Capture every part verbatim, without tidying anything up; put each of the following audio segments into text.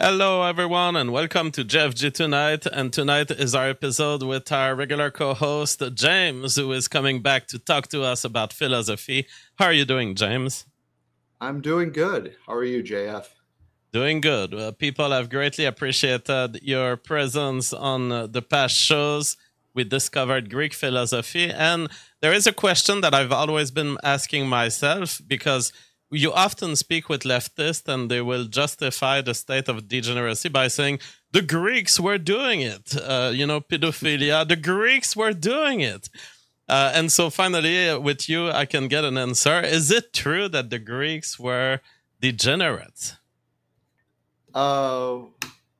Hello, everyone, and welcome to J F G Tonight. And tonight is our episode with our regular co-host, James, who is coming back to talk to us about philosophy. How are you doing, James? I'm doing good. How are you, J F? Doing good. Uh, people have greatly appreciated your presence on uh, the past shows. We discovered Greek philosophy. And there is a question that I've always been asking myself, because you often speak with leftists and they will justify the state of degeneracy by saying the Greeks were doing it. Uh, you know, pedophilia, the Greeks were doing it. Uh, and so finally, uh, with you, I can get an answer. Is it true that the Greeks were degenerates? Uh,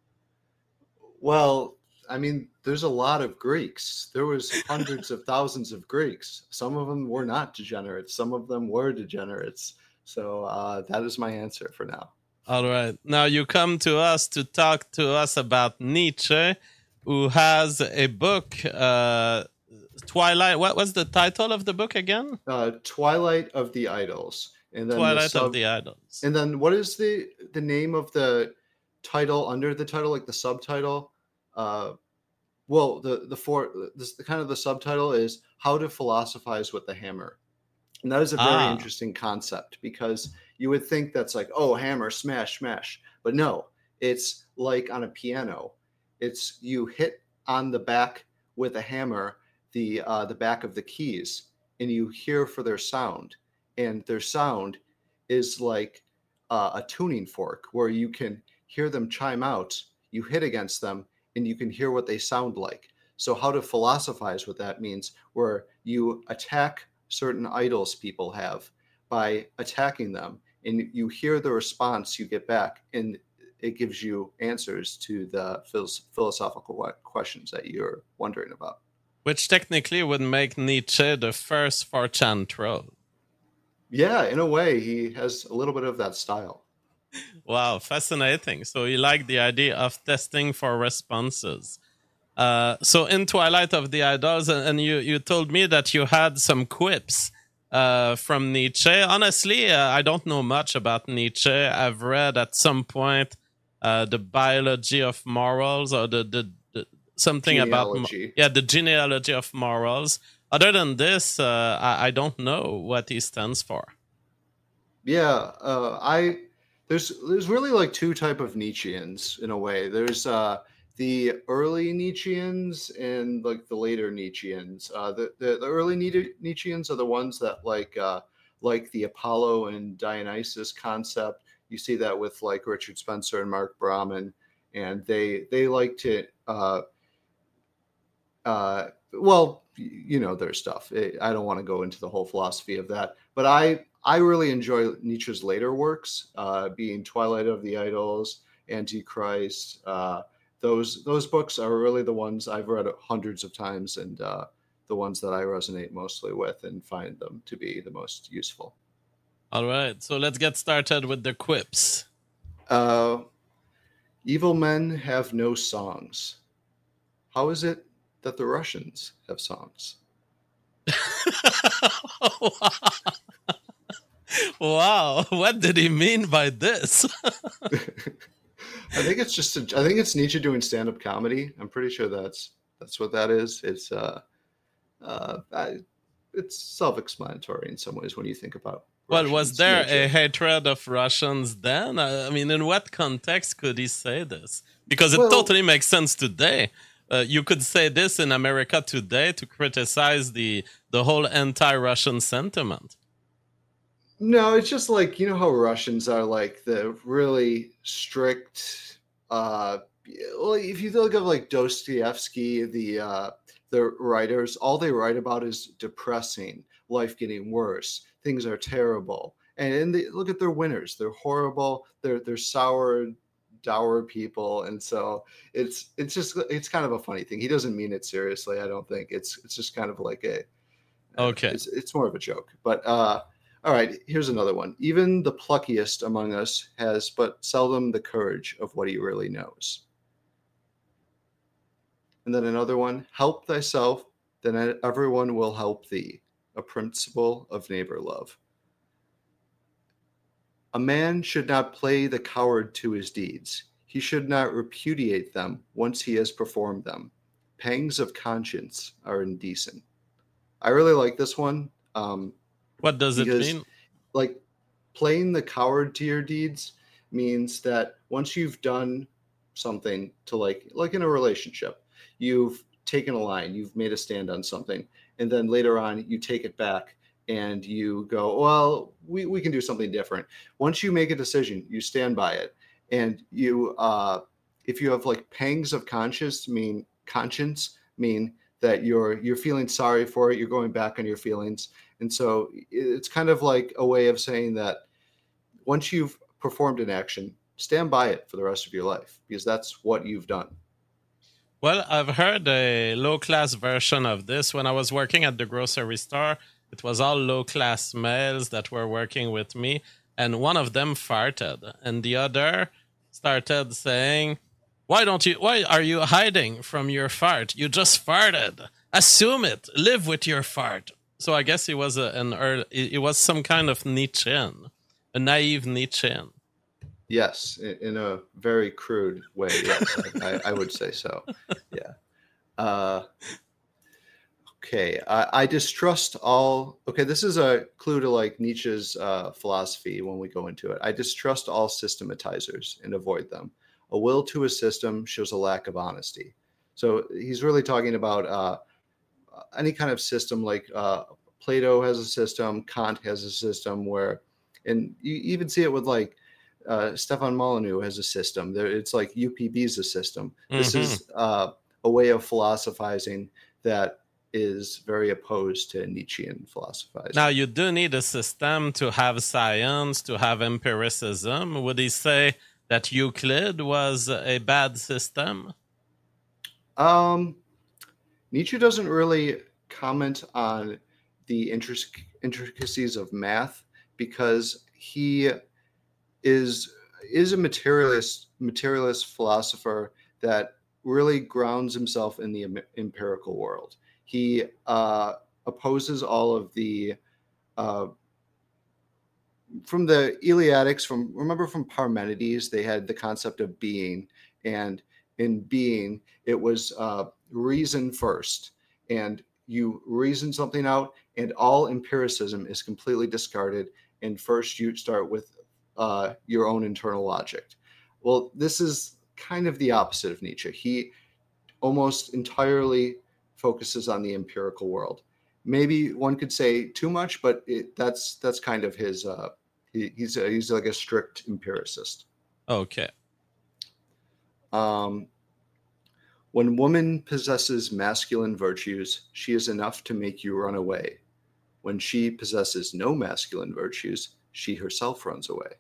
well, I mean, there's a lot of Greeks. There was hundreds of thousands of Greeks. Some of them were not degenerates. Some of them were degenerates. So uh, that is my answer for now. All right. Now you come to us to talk to us about Nietzsche, who has a book, uh, Twilight. What was the title of the book again? Uh, Twilight of the Idols. And then Twilight the sub- of the Idols. And then what is the, the name of the title under the title, like the subtitle? Uh, well, the the for this the kind of the subtitle is How to Philosophize with the Hammer. And that is a very ah. interesting concept, because you would think that's like, oh, hammer, smash, smash. But no, it's like on a piano. It's you hit on the back with a hammer, the uh, the back of the keys, and you hear for their sound. And their sound is like uh, a tuning fork where you can hear them chime out. You hit against them and you can hear what they sound like. So how to philosophize what that means, where you attack certain idols people have by attacking them, and you hear the response you get back, and it gives you answers to the philosophical questions that you're wondering about. Which technically would make Nietzsche the first four chan troll. Yeah, in a way, he has a little bit of that style. Wow, fascinating. So you like the idea of testing for responses. Uh, so in Twilight of the Idols, and you, you told me that you had some quips uh, from Nietzsche. Honestly, uh, I don't know much about Nietzsche. I've read at some point uh, the biology of morals, or the, the, the something genealogy. about yeah the genealogy of morals. Other than this, uh, I, I don't know what he stands for. Yeah, uh, I there's there's really like two type of Nietzscheans in a way. There's uh, the early Nietzscheans and like the later Nietzscheans. Uh, the, the the early Nietzscheans are the ones that like uh, like the Apollo and Dionysus concept. You see that with like Richard Spencer and Mark Brahman, and they they like to uh, uh, well, you know their stuff. I don't want to go into the whole philosophy of that, but I I really enjoy Nietzsche's later works, uh, being Twilight of the Idols, Antichrist. Uh, those those books are really the ones I've read hundreds of times, and uh, the ones that I resonate mostly with and find them to be the most useful. All right, so let's get started with the quips. Uh, evil men have no songs. How is it that the Russians have songs? Wow, what did he mean by this? I think it's just a, I think it's Nietzsche doing stand-up comedy. I'm pretty sure that's that's what that is. It's uh, uh, I, it's self-explanatory in some ways when you think about. Well, Russians, was there Nietzsche. a hatred of Russians then? I mean, in what context could he say this? Because it Well, totally makes sense today. Uh, you could say this in America today to criticize the the whole anti-Russian sentiment. No, it's just like, you know how Russians are like the really strict. Uh, well, if you look at like Dostoevsky, the uh, the writers, all they write about is depressing, life getting worse, things are terrible, and, and they look at their winners. They're horrible. They're they're sour, dour people, and so it's it's just it's kind of a funny thing. He doesn't mean it seriously. I don't think it's it's just kind of like a okay. It's it's more of a joke, but. uh All right, here's another one. Even the pluckiest among us has but seldom the courage of what he really knows. And then another one, help thyself, then everyone will help thee, a principle of neighbor love. A man should not play the coward to his deeds. He should not repudiate them once he has performed them. Pangs of conscience are indecent. I really like this one. Um, What does it because, mean? like, playing the coward to your deeds means that once you've done something to, like, like in a relationship, you've taken a line, you've made a stand on something, and then later on you take it back and you go, well, we, we can do something different. Once you make a decision, you stand by it. And you, uh, if you have like pangs of conscience, mean conscience, mean that you're you're feeling sorry for it, you're going back on your feelings. And so it's kind of like a way of saying that once you've performed an action, stand by it for the rest of your life, because that's what you've done. Well, I've heard a low-class version of this. When I was working at the grocery store, it was all low-class males that were working with me, and one of them farted, and the other started saying, why don't you, why are you hiding from your fart? You just farted. Assume it. Live with your fart. So I guess he was a, an early, it was some kind of Nietzschean, a naive Nietzschean. Yes, in a very crude way. Yes, I, I would say so. Yeah. Uh, okay. I, I distrust all. Okay, this is a clue to like Nietzsche's uh, philosophy when we go into it. I distrust all systematizers and avoid them. A will to a system shows a lack of honesty. So he's really talking about uh, any kind of system, like uh, Plato has a system, Kant has a system where, and you even see it with like, Uh, Stefan Molyneux has a system. There, it's like U P B is a system. This Mm-hmm. is uh, a way of philosophizing that is very opposed to Nietzschean philosophizing. Now, you do need a system to have science, to have empiricism. Would he say that Euclid was a bad system? Um, Nietzsche doesn't really comment on the intric- intricacies of math because he is is a materialist materialist philosopher that really grounds himself in the empirical world. He uh, opposes all of the uh, from the Eleatics. From remember from Parmenides, they had the concept of being, and in being, it was uh, reason first, and you reason something out, and all empiricism is completely discarded. And first, you start with Uh, your own internal logic. Well, this is kind of the opposite of Nietzsche. He almost entirely focuses on the empirical world. Maybe one could say too much, but it, that's that's kind of his. Uh, he, he's a, he's like a strict empiricist. Okay. Um, when woman possesses masculine virtues, she is enough to make you run away. When she possesses no masculine virtues, she herself runs away.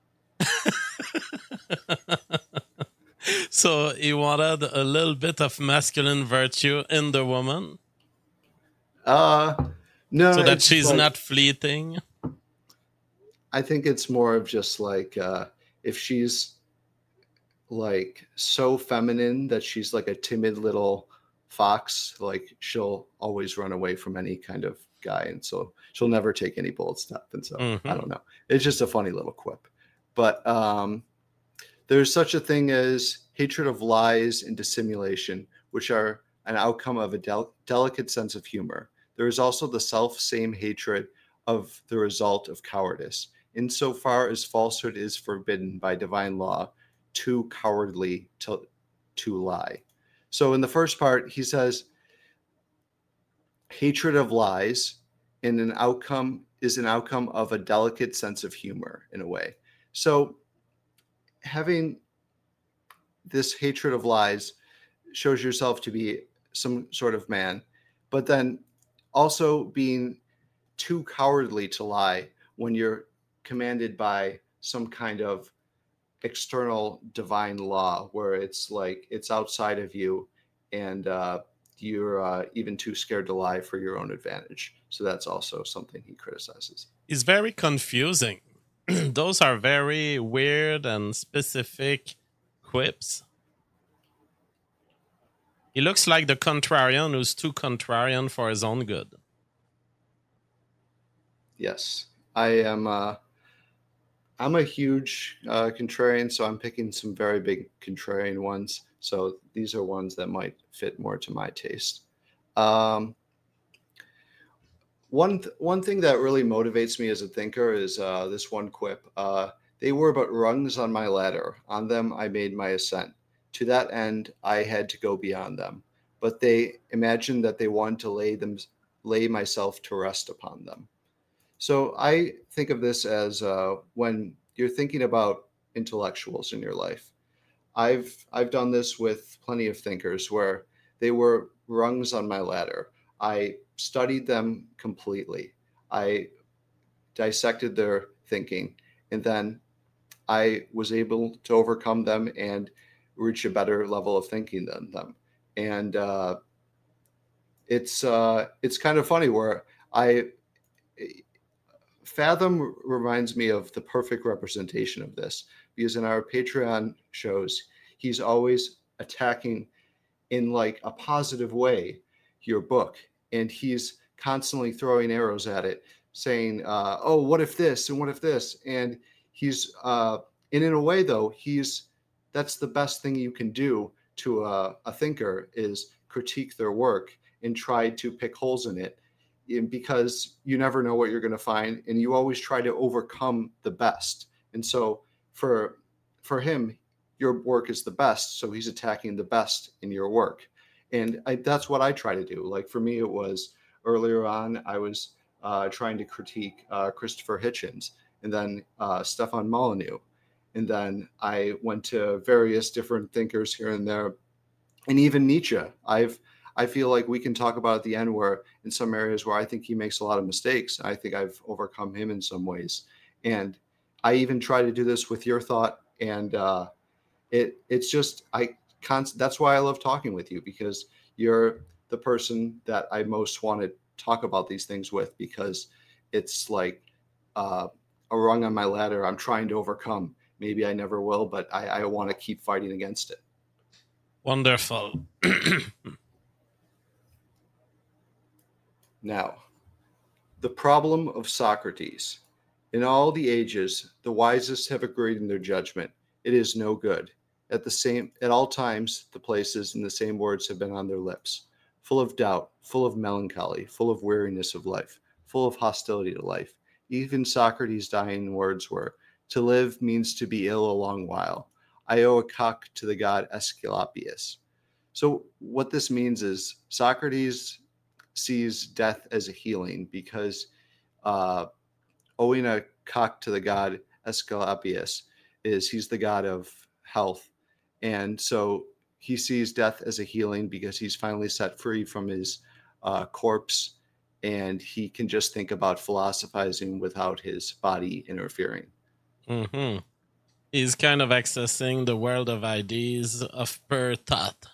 So he wanted a little bit of masculine virtue in the woman? Uh, no. So that she's like, not fleeting? I think it's more of just like uh, if she's like so feminine that she's like a timid little fox, like she'll always run away from any kind of guy. And so she'll never take any bold step. And so mm-hmm. I don't know. It's just a funny little quip. But um, there's such a thing as hatred of lies and dissimulation, which are an outcome of a del- delicate sense of humor. There is also the self-same hatred of the result of cowardice. Insofar as falsehood is forbidden by divine law, too cowardly to, to lie. So in the first part, he says, hatred of lies and an outcome is an outcome of a delicate sense of humor in a way. So having this hatred of lies shows yourself to be some sort of man, but then also being too cowardly to lie when you're commanded by some kind of external divine law where it's like it's outside of you and uh, you're uh, even too scared to lie for your own advantage. So that's also something he criticizes. It's very confusing. Those are very weird and specific quips. He looks like the contrarian who's too contrarian for his own good. Yes, I am. Uh, I'm a huge uh, contrarian, so I'm picking some very big contrarian ones. So these are ones that might fit more to my taste. Um, one th- one thing that really motivates me as a thinker is uh, this one quip. Uh, they were but rungs on my ladder. On them I made my ascent. To that end I had to go beyond them. But they imagined that they wanted to lay them lay myself to rest upon them. So I think of this as uh, when you're thinking about intellectuals in your life. I've I've done this with plenty of thinkers where they were rungs on my ladder. I studied them completely. I dissected their thinking, and then I was able to overcome them and reach a better level of thinking than them. And uh, it's uh, it's kind of funny where I Fathom reminds me of the perfect representation of this because in our Patreon shows, he's always attacking in like a positive way your book, and he's constantly throwing arrows at it, saying, uh, "Oh, what if this and what if this?" And he's, uh, and in a way though, he's that's the best thing you can do to a, a thinker is critique their work and try to pick holes in it because you never know what you're going to find and you always try to overcome the best. And so for for him, your work is the best, so he's attacking the best in your work. And I, that's what I try to do. Like for me, it was earlier on, I was uh, trying to critique uh, Christopher Hitchens and then uh, Stefan Molyneux. And then I went to various different thinkers here and there, and even Nietzsche. I've I feel like we can talk about at the end where in some areas where I think he makes a lot of mistakes. I think I've overcome him in some ways. And I even try to do this with your thought. And uh, it it's just I const- that's why I love talking with you, because you're the person that I most want to talk about these things with, because it's like uh, a rung on my ladder I'm trying to overcome. Maybe I never will, but I, I want to keep fighting against it. Wonderful. Now, the problem of Socrates. In all the ages, the wisest have agreed in their judgment. It is no good. At the same, at all times, the places and the same words have been on their lips, full of doubt, full of melancholy, full of weariness of life, full of hostility to life. Even Socrates' dying words were, "To live means to be ill a long while. I owe a cock to the god Aesculapius." So what this means is Socrates sees death as a healing because uh, owing a cock to the god Aesculapius is he's the god of health. And so he sees death as a healing because he's finally set free from his uh, corpse, and he can just think about philosophizing without his body interfering. Mm-hmm. He's kind of accessing the world of ideas of pure thought.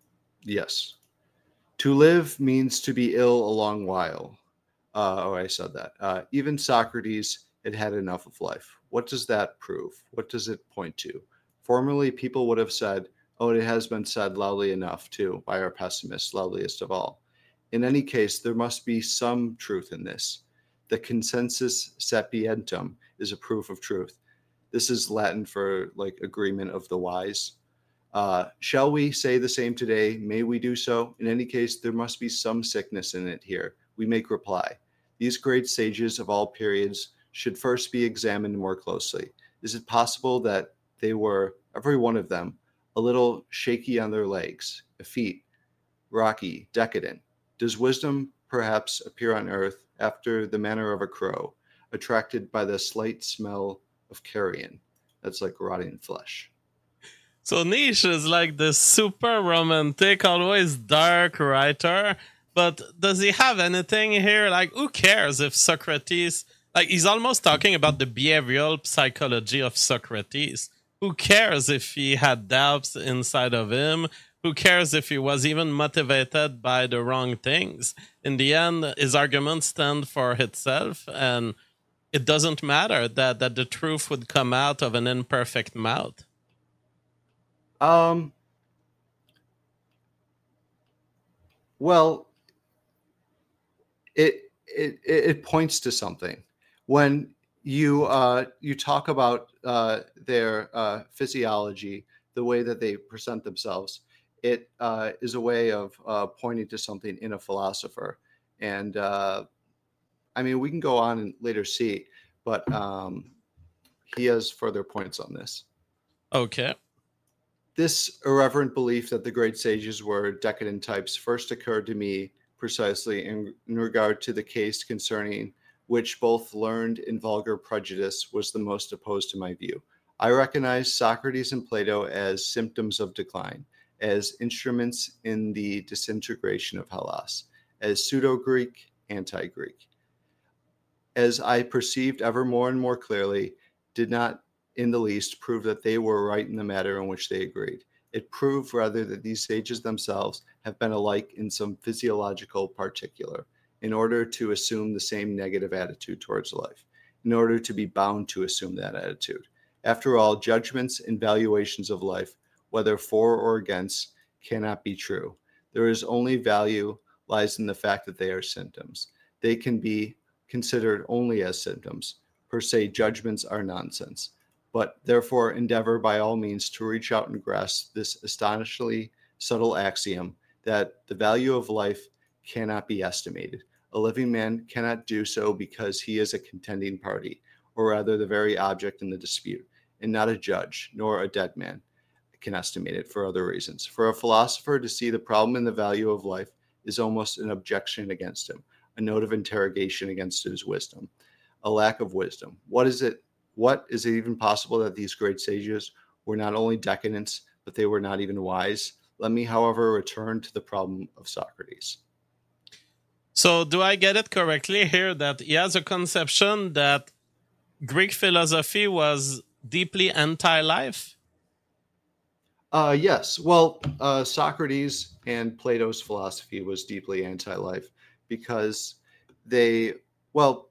Yes. To live means to be ill a long while. Uh, oh, I said that. Uh, even Socrates had had enough of life. What does that prove? What does it point to? Formerly, people would have said, "Oh, it has been said loudly enough, too, by our pessimist, loudliest of all." In any case, there must be some truth in this. The consensus sapientum is a proof of truth. This is Latin for like agreement of the wise. Uh, shall we say the same today? May we do so? In any case, there must be some sickness in it here. We make reply. These great sages of all periods should first be examined more closely. Is it possible that they were, every one of them, a little shaky on their legs, feet, rocky, decadent? Does wisdom perhaps appear on earth after the manner of a crow, attracted by the slight smell of carrion? That's like rotting flesh. So Nietzsche is like this super romantic, always dark writer. But does he have anything here? Like, who cares if Socrates, like, he's almost talking about the behavioral psychology of Socrates. Who cares if he had doubts inside of him? Who cares if he was even motivated by the wrong things? In the end, his arguments stand for itself, and it doesn't matter that, that the truth would come out of an imperfect mouth. Um, well, it, it, it points to something. When you uh, you talk about uh, their uh, physiology, the way that they present themselves. It uh, is a way of uh, pointing to something in a philosopher, and uh, I mean we can go on and later see, but um, he has further points on this. Okay. This irreverent belief that the great sages were decadent types first occurred to me precisely in, in regard to the case concerning which both learned and vulgar prejudice was the most opposed to my view. I recognize Socrates and Plato as symptoms of decline, as instruments in the disintegration of Hellas, as pseudo-Greek, anti-Greek. As I perceived ever more and more clearly, did not in the least prove that they were right in the matter in which they agreed. It proved rather that these sages themselves have been alike in some physiological particular, in order to assume the same negative attitude towards life, in order to be bound to assume that attitude. After all, judgments and valuations of life, whether for or against, cannot be true. There is only value lies in the fact that they are symptoms. They can be considered only as symptoms. Per se, judgments are nonsense. But therefore endeavor by all means to reach out and grasp this astonishingly subtle axiom that the value of life cannot be estimated. A living man cannot do so because he is a contending party, or rather the very object in the dispute, and not a judge, nor a dead man can estimate it for other reasons. For a philosopher to see the problem in the value of life is almost an objection against him, a note of interrogation against his wisdom, a lack of wisdom. What is it? What is it even possible that these great sages were not only decadents, but they were not even wise? Let me, however, return to the problem of Socrates. So, do I get it correctly here that he has a conception that Greek philosophy was deeply anti-life? Uh, yes. Well, uh, Socrates and Plato's philosophy was deeply anti-life because they, well,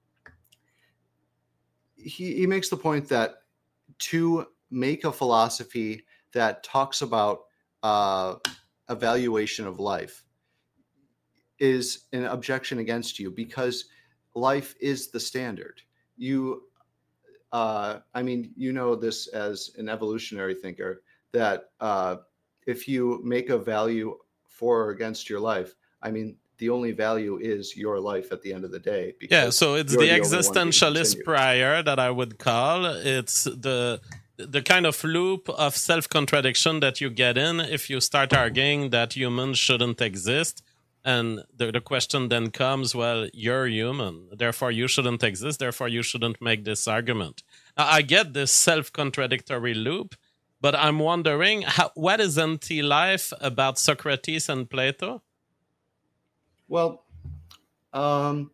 he, he makes the point that to make a philosophy that talks about uh, evaluation of life is an objection against you because life is the standard. You, uh, I mean, you know this as an evolutionary thinker, that uh, if you make a value for or against your life, I mean, the only value is your life at the end of the day. Yeah, so it's the, the existentialist prior that I would call. It's the the kind of loop of self-contradiction that you get in if you start arguing that humans shouldn't exist. And the, the question then comes, well, you're human, therefore you shouldn't exist, therefore you shouldn't make this argument. Now, I get this self-contradictory loop, but I'm wondering, how, what is anti-life about Socrates and Plato? Well, um,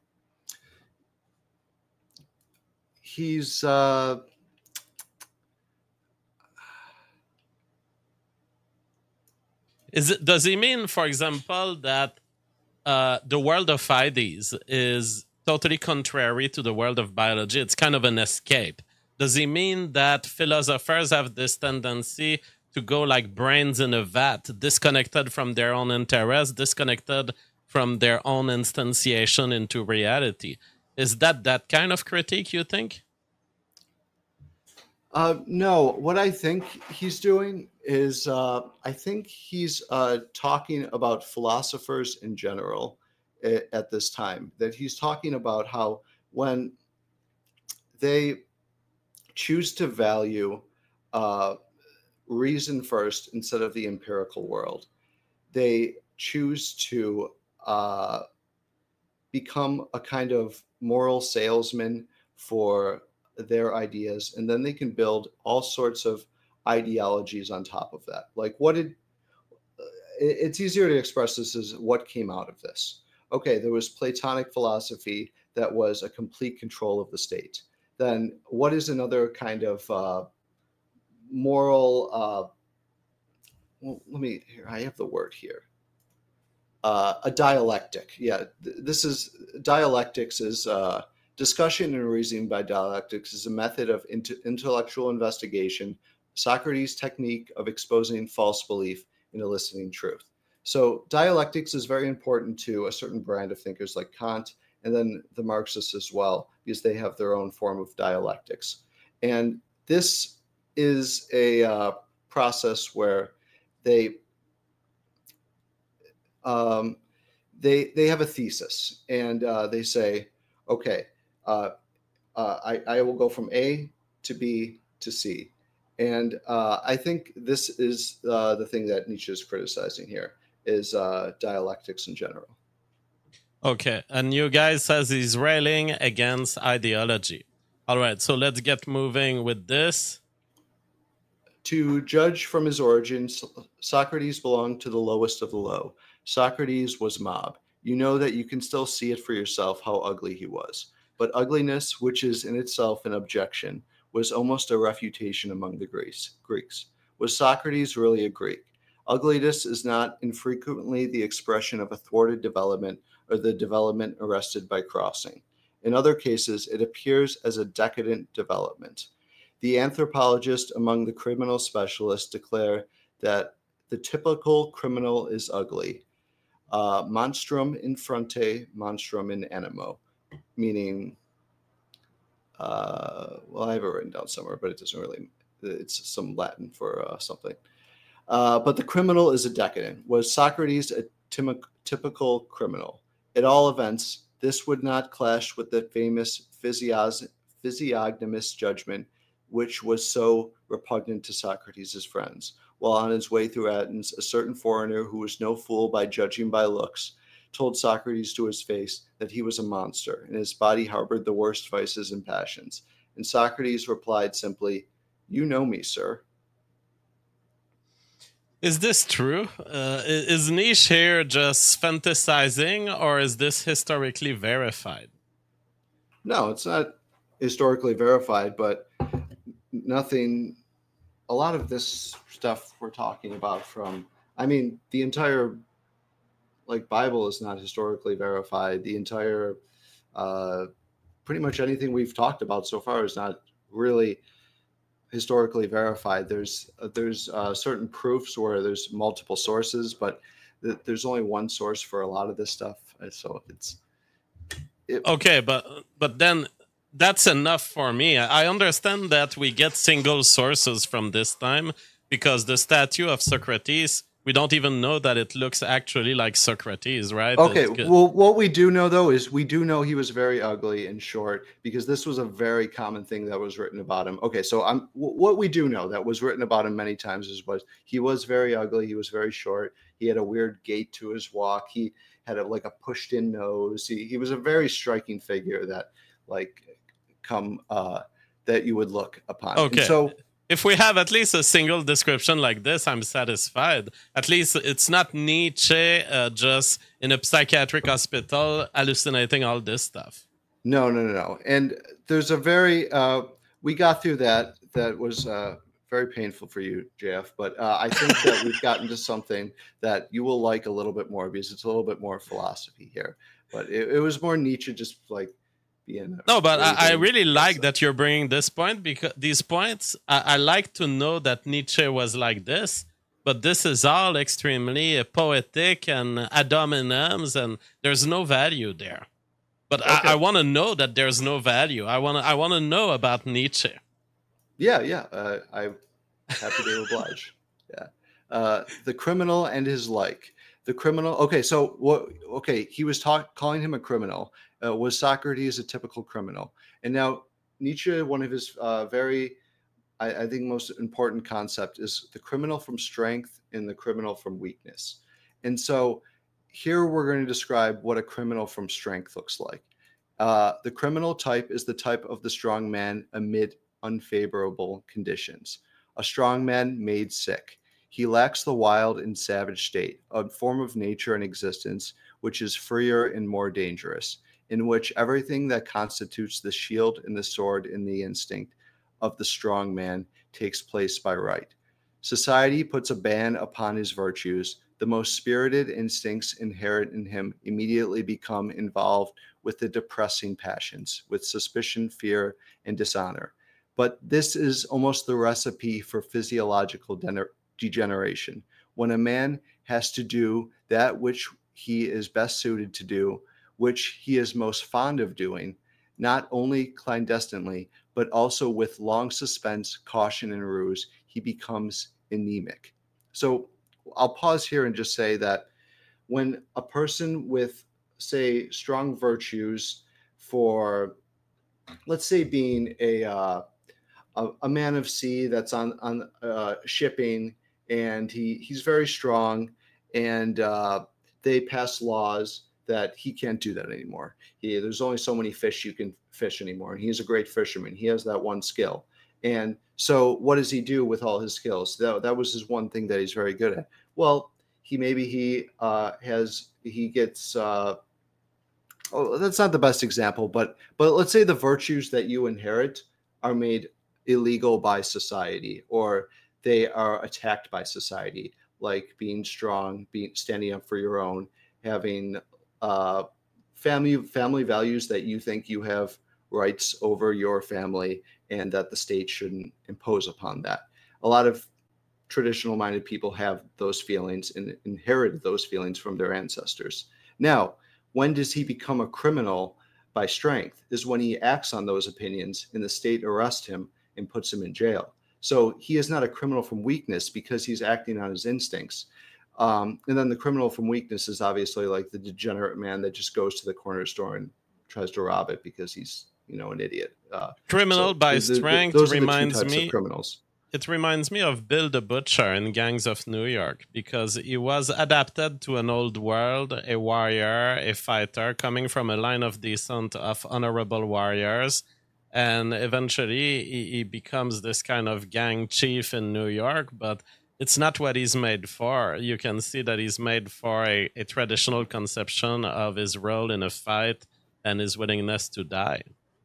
he's... Uh, is it, does he mean, for example, that uh, the world of ideas is totally contrary to the world of biology? It's kind of an escape. Does he mean that philosophers have this tendency to go like brains in a vat, disconnected from their own interests, disconnected from their own instantiation into reality? Is that that kind of critique, you think? Uh, no, what I think he's doing is uh, I think he's uh, talking about philosophers in general at, at this time, that he's talking about how when they choose to value uh, reason first instead of the empirical world, they choose to uh, become a kind of moral salesman for their ideas, and then they can build all sorts of ideologies on top of that. Like, what did it's easier to express this as what came out of this. Okay, there was Platonic philosophy that was a complete control of the state. Then what is another kind of uh, moral uh, well, let me here I have the word here uh, a dialectic. Yeah, th- this is dialectics is uh, discussion and reasoning by dialectics is a method of int- intellectual investigation, Socrates' technique of exposing false belief and eliciting truth. So dialectics is very important to a certain brand of thinkers like Kant and then the Marxists as well, because they have their own form of dialectics. And this is a uh, process where they um, they they have a thesis, and uh, they say, okay, uh, uh, I, I will go from A to B to C. And uh, I think this is uh, the thing that Nietzsche is criticizing here, is uh, dialectics in general. Okay, and you guys says he's railing against ideology. All right, so let's get moving with this. To judge from his origins, Socrates belonged to the lowest of the low. Socrates was mob. You know that you can still see it for yourself how ugly he was. But ugliness, which is in itself an objection, was almost a refutation among the Greeks. Was Socrates really a Greek? Ugliness is not infrequently the expression of a thwarted development or the development arrested by crossing. In other cases, it appears as a decadent development. The anthropologists among the criminal specialists declare that the typical criminal is ugly. Uh, monstrum in fronte, monstrum in animo, meaning, uh, well, I have it written down somewhere, but it doesn't really, it's some Latin for uh, something. Uh, but the criminal is a decadent. Was Socrates a tim- typical criminal? At all events, this would not clash with the famous physios- physiognomist judgment, which was so repugnant to Socrates' friends. While on his way through Athens, a certain foreigner who was no fool by judging by looks told Socrates to his face that he was a monster, and his body harbored the worst vices and passions. And Socrates replied simply, "You know me, sir." Is this true? Uh, is Nietzsche here just fantasizing, or is this historically verified? No, it's not historically verified, but nothing, a lot of this stuff we're talking about from, I mean, the entire, like, Bible is not historically verified. The entire, uh, pretty much anything we've talked about so far is not really historically verified. There's uh, there's uh, certain proofs where there's multiple sources, but th- there's only one source for a lot of this stuff. So it's it, okay, but but then that's enough for me. I understand that we get single sources from this time because the statue of Socrates, we don't even know that it looks actually like Socrates, right? Okay, well, what we do know, though, is we do know he was very ugly and short, because this was a very common thing that was written about him. Okay, so I'm, w- what we do know that was written about him many times is was he was very ugly, he was very short, he had a weird gait to his walk, he had a, like a pushed-in nose, he, he was a very striking figure that, like, come, uh, that you would look upon. Okay. And so if we have at least a single description like this, I'm satisfied. At least it's not Nietzsche uh, just in a psychiatric hospital hallucinating all this stuff. No, no, no, no. And there's a very, uh, we got through that. That was uh, very painful for you, J F. But uh, I think that we've gotten to something that you will like a little bit more, because it's a little bit more philosophy here. But it, it was more Nietzsche, just like, being no, but I, I really like that you're bringing this point, because these points, I, I like to know that Nietzsche was like this, but this is all extremely uh, poetic and ad hominems, and there's no value there. But okay. I, I want to know that there's no value. I want to I want to know about Nietzsche. Yeah, yeah. Uh, I'm happy to oblige. Yeah. Uh, the criminal and his like. The criminal. Okay, so what? Okay, he was talk, calling him a criminal. Uh, was Socrates a typical criminal? And now Nietzsche, one of his uh, very, I, I think, most important concept is the criminal from strength and the criminal from weakness. And so here we're going to describe what a criminal from strength looks like. Uh, the criminal type is the type of the strong man amid unfavorable conditions. A strong man made sick. He lacks the wild and savage state, a form of nature and existence which is freer and more dangerous, in which everything that constitutes the shield and the sword and the instinct of the strong man takes place by right. Society puts a ban upon his virtues. The most spirited instincts inherent in him immediately become involved with the depressing passions, with suspicion, fear, and dishonor. But this is almost the recipe for physiological de- degeneration. When a man has to do that which he is best suited to do, which he is most fond of doing, not only clandestinely, but also with long suspense, caution, and ruse, he becomes anemic. So I'll pause here and just say that when a person with, say, strong virtues for, let's say, being a uh, a, a man of sea that's on on uh, shipping, and he he's very strong, and uh, they pass laws that he can't do that anymore. He, there's only so many fish you can fish anymore, and he's a great fisherman. He has that one skill, and so what does he do with all his skills? That that was his one thing that he's very good at. Well, he maybe he uh, has he gets. Uh, oh, that's not the best example, but but let's say the virtues that you inherit are made illegal by society, or they are attacked by society, like being strong, being standing up for your own, having uh, family family values that you think you have rights over your family, and that the state shouldn't impose upon that. A lot of traditional minded people have those feelings and inherited those feelings from their ancestors. Now, when does he become a criminal by strength? Is when he acts on those opinions and the state arrests him and puts him in jail. So he is not a criminal from weakness because he's acting on his instincts. Um, and then the criminal from weakness is obviously like the degenerate man that just goes to the corner store and tries to rob it because he's, you know, an idiot. Uh, criminal so by the, the, strength those reminds are the two types me. of criminals. It reminds me of Bill the Butcher in Gangs of New York, because he was adapted to an old world, a warrior, a fighter, coming from a line of descent of honorable warriors. And eventually he, he becomes this kind of gang chief in New York, but it's not what he's made for. You can see that he's made for a, a traditional conception of his role in a fight and his willingness to die.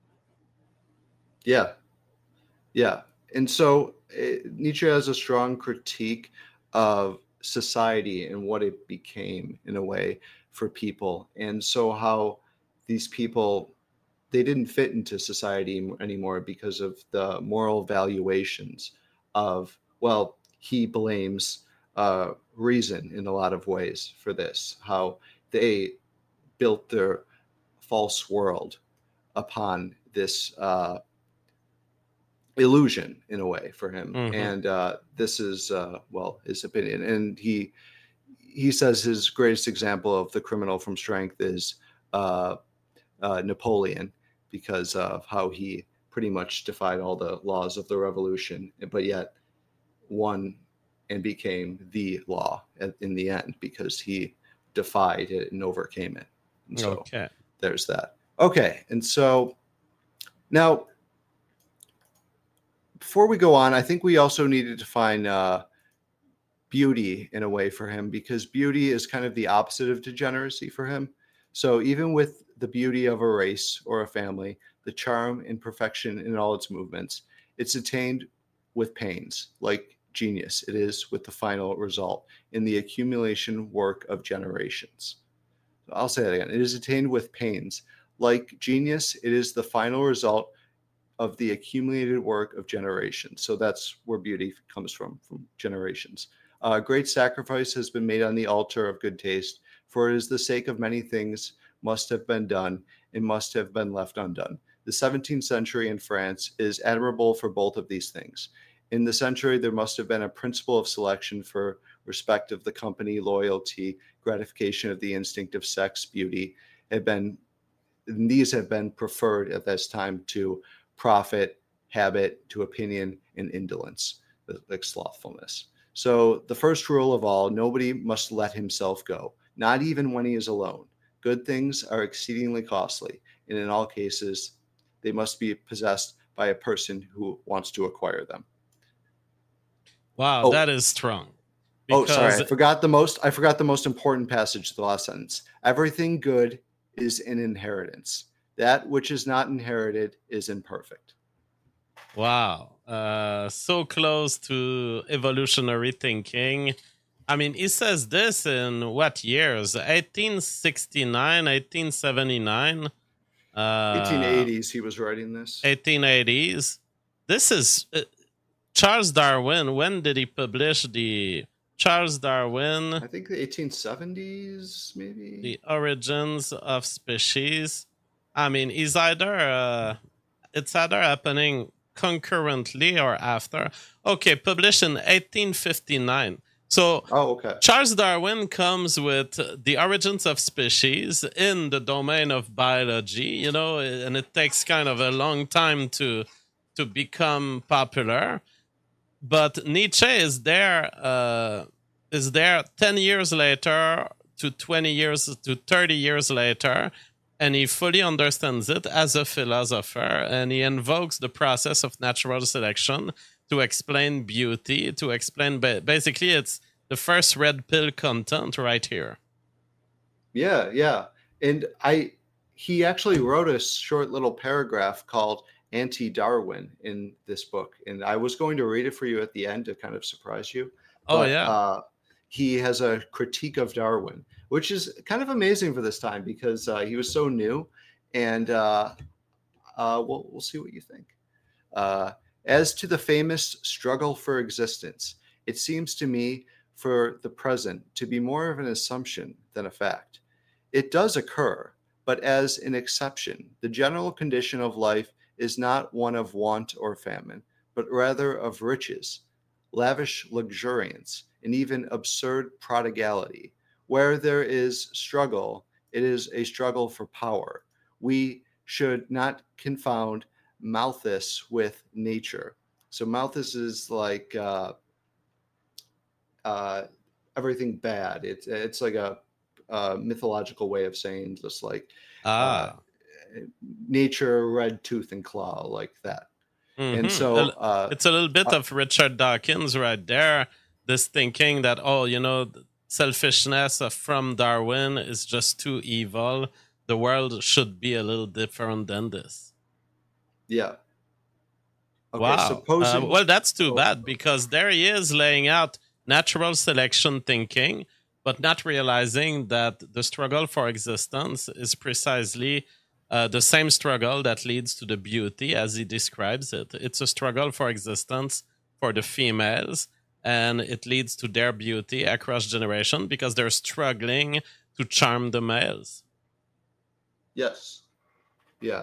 Yeah. Yeah. And so uh, Nietzsche has a strong critique of society and what it became in a way for people. And so how these people, they didn't fit into society anymore because of the moral valuations of, well, he blames uh, reason in a lot of ways for this, how they built their false world upon this uh, illusion in a way for him. Mm-hmm. And uh, this is, uh, well, his opinion. And he he says his greatest example of the criminal from strength is uh, uh, Napoleon, because of how he pretty much defied all the laws of the revolution, but yet won and became the law in the end because he defied it and overcame it. And so okay. There's that. Okay. And so now, before we go on, I think we also need to define uh, beauty in a way for him, because beauty is kind of the opposite of degeneracy for him. So even with the beauty of a race or a family, the charm and perfection in all its movements, it's attained with pains, like genius it is with the final result in the accumulation work of generations. I'll say that again. It is attained with pains, like genius it is the final result of the accumulated work of generations. So that's where beauty comes from, from generations. Uh, great sacrifice has been made on the altar of good taste, for it is the sake of many things must have been done and must have been left undone. The seventeenth century in France is admirable for both of these things. In the century, there must have been a principle of selection for respect of the company, loyalty, gratification of the instinct of sex, beauty, have been, and these have been preferred at this time to profit, habit, to opinion, and indolence, like slothfulness. So the first rule of all, nobody must let himself go, not even when he is alone. Good things are exceedingly costly, and in all cases, they must be possessed by a person who wants to acquire them. Wow, oh. That is strong. Oh, sorry, I forgot the most. I forgot the most important passage. The last sentence: everything good is an inheritance. That which is not inherited is imperfect. Wow, uh, so close to evolutionary thinking. I mean, he says this in what years? eighteen sixty-nine, eighteen seventy-nine. Uh, eighteen eighties, he was writing this. eighteen eighties. This is uh, Charles Darwin. When did he publish the Charles Darwin, I think the eighteen seventies, maybe. The Origins of Species. I mean, is either uh, it's either happening concurrently or after. Okay, published in eighteen fifty-nine. So Oh, okay. Charles Darwin comes with The Origins of Species in the domain of biology, you know, and it takes kind of a long time to to become popular. But Nietzsche is there uh, is there ten years later to twenty years to thirty years later, and he fully understands it as a philosopher, and he invokes the process of natural selection to explain beauty, to explain ba- basically it's the first red pill content right here. Yeah, yeah. And I he actually wrote a short little paragraph called Anti-Darwin in this book, and I was going to read it for you at the end to kind of surprise you. Oh But yeah. uh, he has a critique of Darwin, which is kind of amazing for this time because uh, he was so new, and uh, uh, we'll we'll see what you think. Uh, as to the famous struggle for existence, it seems to me for the present to be more of an assumption than a fact. It does occur, but as an exception. The general condition of life is not one of want or famine, but rather of riches, lavish luxuriance, and even absurd prodigality. Where there is struggle, it is a struggle for power. We should not confound Malthus with nature. So Malthus is like uh, uh, everything bad. It's it's like a, a mythological way of saying just like uh, Ah. nature, red tooth and claw, like that. Mm-hmm. And so uh, it's a little bit uh, of Richard Dawkins right there. This thinking that, oh, you know, selfishness from Darwin is just too evil. The world should be a little different than this. Yeah. Okay, wow. Supposing... Uh, well, that's too oh. bad because there he is laying out natural selection thinking, but not realizing that the struggle for existence is precisely uh, the same struggle that leads to the beauty as he describes it. It's a struggle for existence for the females, and it leads to their beauty across generation because they're struggling to charm the males. Yes. Yeah.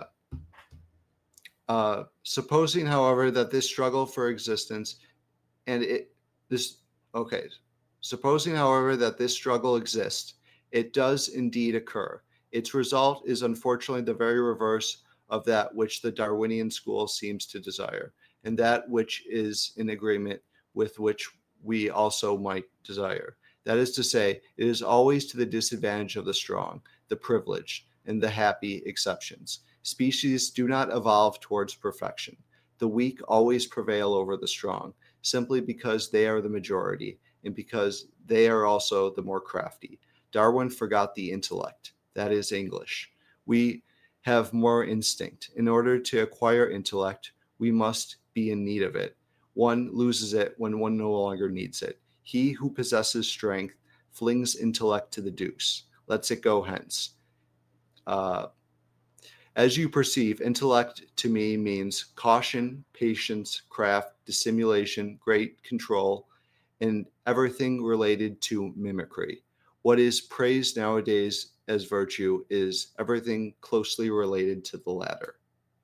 Uh, supposing, however, that this struggle for existence and it this okay, supposing, however, that this struggle exists, it does indeed occur. Its result is unfortunately the very reverse of that which the Darwinian school seems to desire, and that which is in agreement with which we also might desire. That is to say, it is always to the disadvantage of the strong, the privileged, and the happy exceptions. Species do not evolve towards perfection. The weak always prevail over the strong, simply because they are the majority and because they are also the more crafty. Darwin forgot the intellect. That is English. We have more instinct. In order to acquire intellect, we must be in need of it. One loses it when one no longer needs it. He who possesses strength flings intellect to the deuce, lets it go hence. Uh, As you perceive, intellect to me means caution, patience, craft, dissimulation, great control, and everything related to mimicry. What is praised nowadays as virtue is everything closely related to the latter.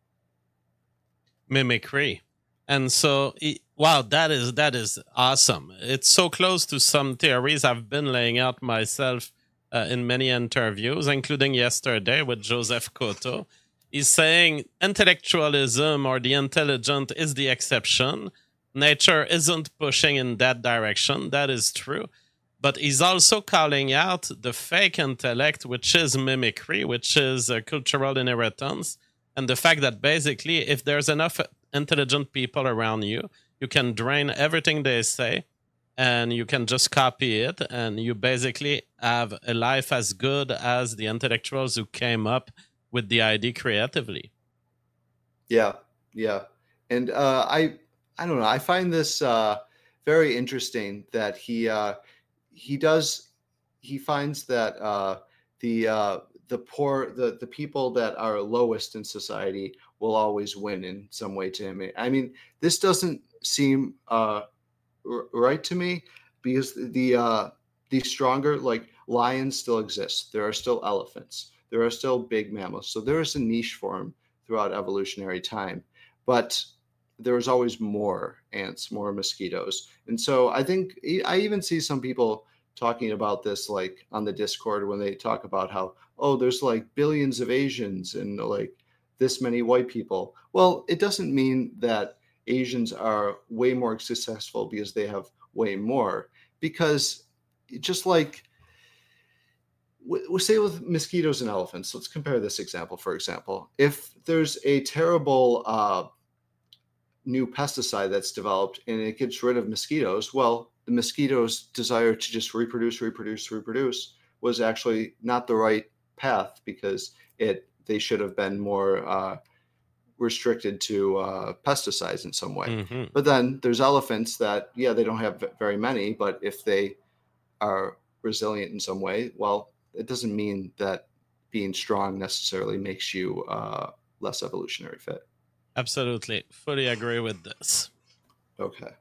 Mimicry. And so, wow, that is that is awesome. It's so close to some theories I've been laying out myself uh, in many interviews, including yesterday with Joseph Cotto. He's saying intellectualism or the intelligent is the exception. Nature isn't pushing in that direction. That is true. But he's also calling out the fake intellect, which is mimicry, which is a cultural inheritance. And the fact that basically if there's enough intelligent people around you, you can drain everything they say and you can just copy it. And you basically have a life as good as the intellectuals who came up with the idea creatively. Yeah, yeah. And uh, I I don't know. I find this uh, very interesting that he uh, he does he finds that uh, the uh, the poor the the people that are lowest in society will always win in some way to him. I mean, this doesn't seem uh, r- right to me. because the uh, the stronger, like lions still exist. There are still elephants. There are still big mammals. So there is a niche for them throughout evolutionary time. But there was always more ants, more mosquitoes. And so I think I even see some people talking about this, like on the Discord, when they talk about how, oh, there's like billions of Asians and like this many white people. Well, it doesn't mean that Asians are way more successful because they have way more, because just like we say with mosquitoes and elephants, let's compare this example. For example, if there's a terrible uh, new pesticide that's developed and it gets rid of mosquitoes, well, the mosquitoes' desire to just reproduce, reproduce, reproduce was actually not the right path, because it they should have been more uh, restricted to uh, pesticides in some way. Mm-hmm. But then there's elephants that, yeah, they don't have very many, but if they are resilient in some way, well, it doesn't mean that being strong necessarily makes you uh, less evolutionary fit. Absolutely. Fully agree with this. Okay.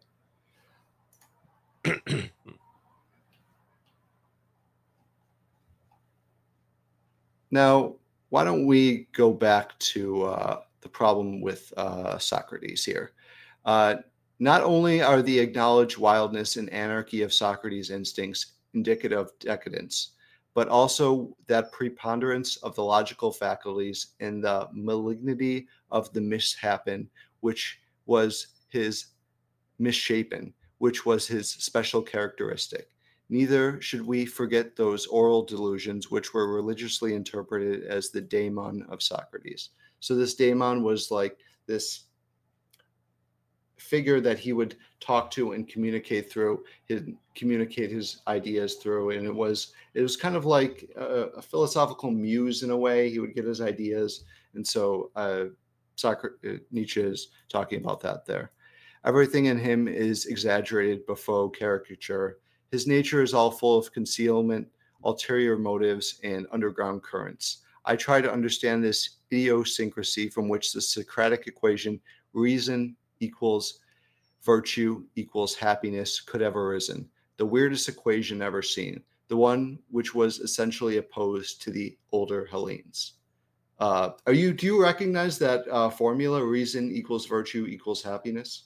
Now, why don't we go back to uh, the problem with uh, Socrates here? Uh, not only are the acknowledged wildness and anarchy of Socrates' instincts indicative of decadence, but also that preponderance of the logical faculties and the malignity of the mishapen, which was his misshapen, which was his special characteristic. Neither should we forget those oral delusions, which were religiously interpreted as the daemon of Socrates. So this daemon was like this figure that he would talk to and communicate through, his, communicate his ideas through, and it was it was kind of like a, a philosophical muse in a way. He would get his ideas, and so uh, Socrates, Nietzsche is talking about that there. Everything in him is exaggerated, befaux caricature. His nature is all full of concealment, ulterior motives, and underground currents. I try to understand this idiosyncrasy from which the Socratic equation, reason equals virtue equals happiness, could have arisen. The weirdest equation ever seen, the one which was essentially opposed to the older Hellenes. Uh, are you? Do you recognize that uh, formula? Reason equals virtue equals happiness.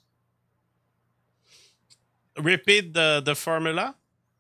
Repeat the, the formula.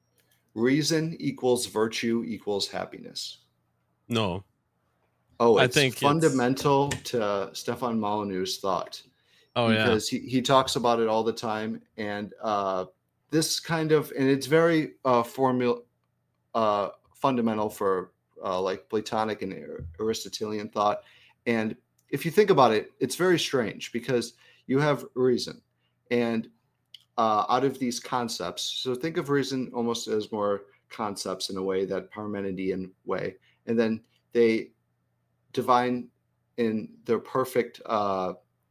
Reason equals virtue equals happiness. No. Oh, it's I think fundamental it's... to Stefan Molyneux's thought. Oh, because yeah. he, he talks about it all the time. And uh, this kind of, and it's very uh, formula, uh, fundamental for uh, like Platonic and Aristotelian thought. And if you think about it, it's very strange, because you have reason. And uh, out of these concepts, so think of reason almost as more concepts in a way, that Parmenidean way. And then they divine in their perfect uh,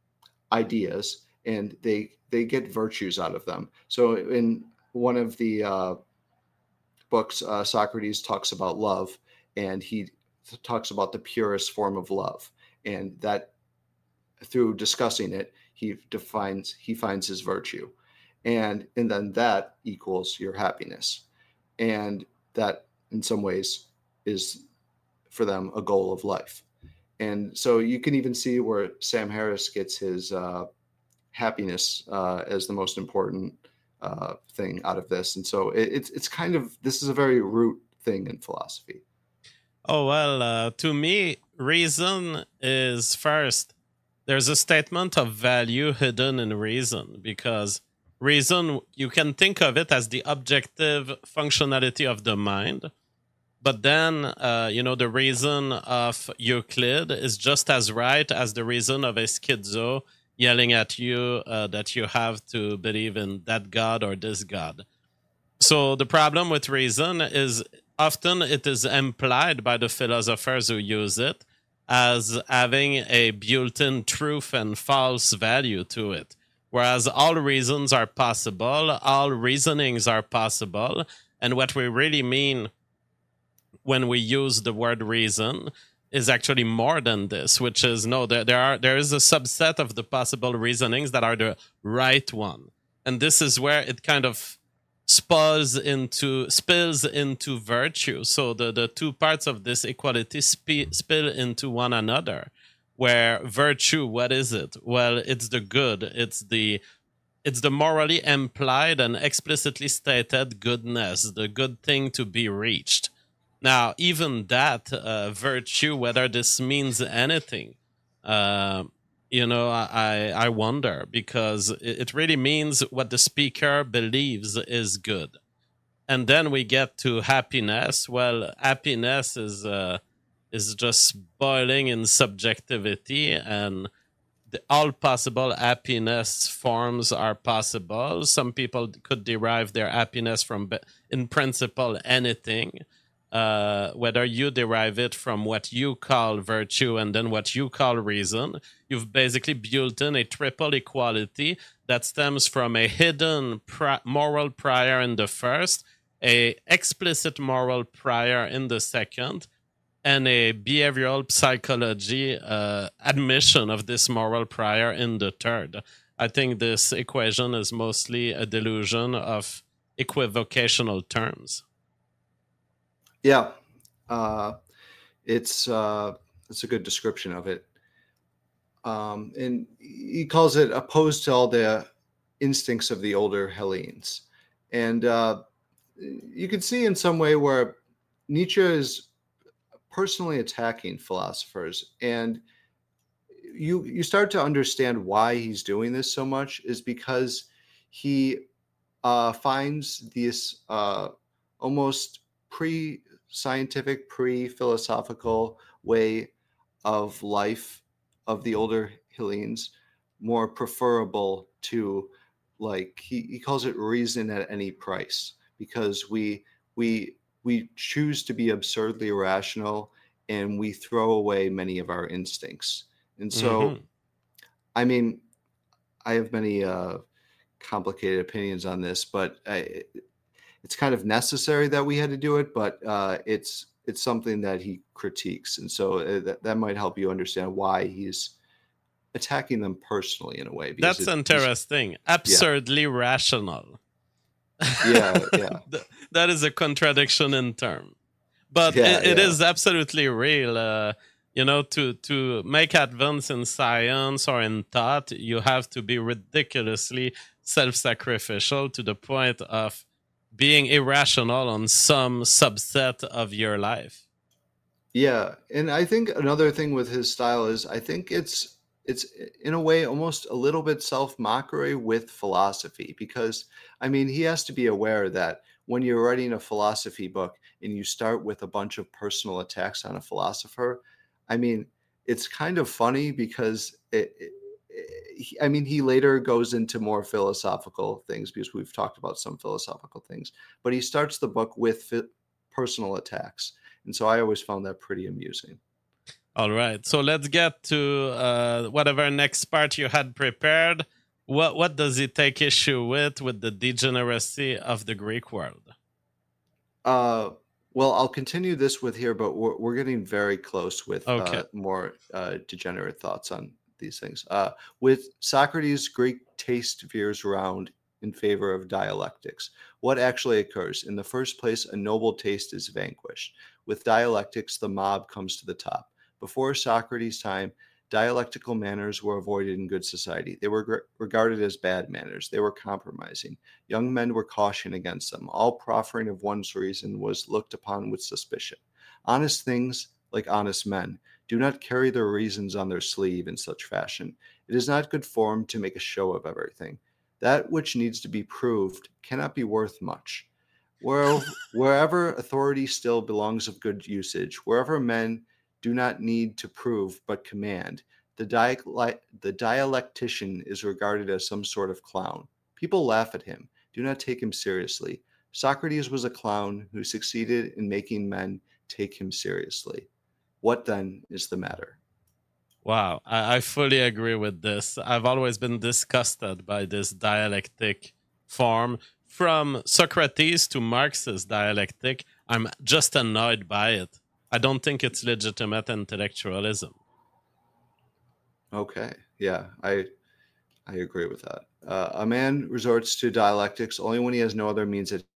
ideas, and they they get virtues out of them. So in one of the uh, books, uh, Socrates talks about love, and he talks about the purest form of love, and that through discussing it, he defines he finds his virtue, and and then that equals your happiness, and that in some ways is for them a goal of life. And so you can even see where Sam Harris gets his uh, happiness uh, as the most important uh, thing out of this. And so it, it's it's kind of, this is a very root thing in philosophy. Oh, well, uh, to me, reason is first, there's a statement of value hidden in reason, because reason, you can think of it as the objective functionality of the mind. But then, uh, you know, the reason of Euclid is just as right as the reason of a schizo yelling at you uh, that you have to believe in that God or this God. So the problem with reason is often it is implied by the philosophers who use it as having a built-in truth and false value to it. Whereas all reasons are possible, all reasonings are possible, and what we really mean when we use the word reason is actually more than this, which is no, there, there are there is a subset of the possible reasonings that are the right one. And this is where it kind of spills into spills into virtue. So the, the two parts of this equality sp- spill into one another. Where virtue, what is it? Well, it's the good. It's the it's the morally implied and explicitly stated goodness, the good thing to be reached. Now, even that uh, virtue, whether this means anything, uh, you know, I I wonder, because it really means what the speaker believes is good. And then we get to happiness. Well, happiness is uh, is just boiling in subjectivity, and the, all possible happiness forms are possible. Some people could derive their happiness from, in principle, anything. Uh, whether you derive it from what you call virtue and then what you call reason, you've basically built in a triple equality that stems from a hidden pri- moral prior in the first, a explicit moral prior in the second, and a behavioral psychology uh, admission of this moral prior in the third. I think this equation is mostly a delusion of equivocational terms. Yeah, uh, it's uh, it's a good description of it. Um, and he calls it opposed to all the instincts of the older Hellenes. And uh, you can see in some way where Nietzsche is personally attacking philosophers, and you you start to understand why he's doing this so much is because he uh, finds this uh, almost pre-scientific, pre-philosophical way of life of the older Hellenes more preferable to, like, he, he calls it reason at any price, because we we we choose to be absurdly rational, and we throw away many of our instincts. And so, Mm-hmm. I mean, I have many uh, complicated opinions on this, but I, it's kind of necessary that we had to do it, but uh, it's it's something that he critiques, and so uh, that, that might help you understand why he's attacking them personally in a way. That's it, interesting. Absurdly yeah. rational. Yeah, yeah. That is a contradiction in term, but yeah, it, it yeah. is absolutely real. Uh, you know, to to make advance in science or in thought, you have to be ridiculously self-sacrificial to the point of being irrational on some subset of your life. Yeah, and I think another thing with his style is I think it's it's in a way almost a little bit self-mockery with philosophy, because I mean, he has to be aware that when you're writing a philosophy book and you start with a bunch of personal attacks on a philosopher, I mean, it's kind of funny because it, it, it, I mean, he later goes into more philosophical things because we've talked about some philosophical things, but he starts the book with fi- personal attacks. And so I always found that pretty amusing. All right. So let's get to uh, whatever next part you had prepared. What what does he take issue with with the degeneracy of the Greek world? Uh, well, I'll continue this with here, but we're, we're getting very close with okay. uh, more uh, degenerate thoughts on these things. Uh, with Socrates, Greek taste veers around in favor of dialectics. What actually occurs? In the first place, a noble taste is vanquished. With dialectics, the mob comes to the top. Before Socrates' time, dialectical manners were avoided in good society. They were gr- regarded as bad manners. They were compromising. Young men were cautioned against them. All proffering of one's reason was looked upon with suspicion. Honest things, like honest men, do not carry their reasons on their sleeve in such fashion. It is not good form to make a show of everything. That which needs to be proved cannot be worth much. Where, wherever authority still belongs of good usage, wherever men do not need to prove but command, the, dialect, the dialectician is regarded as some sort of clown. People laugh at him. Do not take him seriously. Socrates was a clown who succeeded in making men take him seriously. What then is the matter? Wow, I, I fully agree with this. I've always been disgusted by this dialectic form. From Socrates to Marx's dialectic, I'm just annoyed by it. I don't think it's legitimate intellectualism. Okay, yeah, I I agree with that. Uh, a man resorts to dialectics only when he has no other means at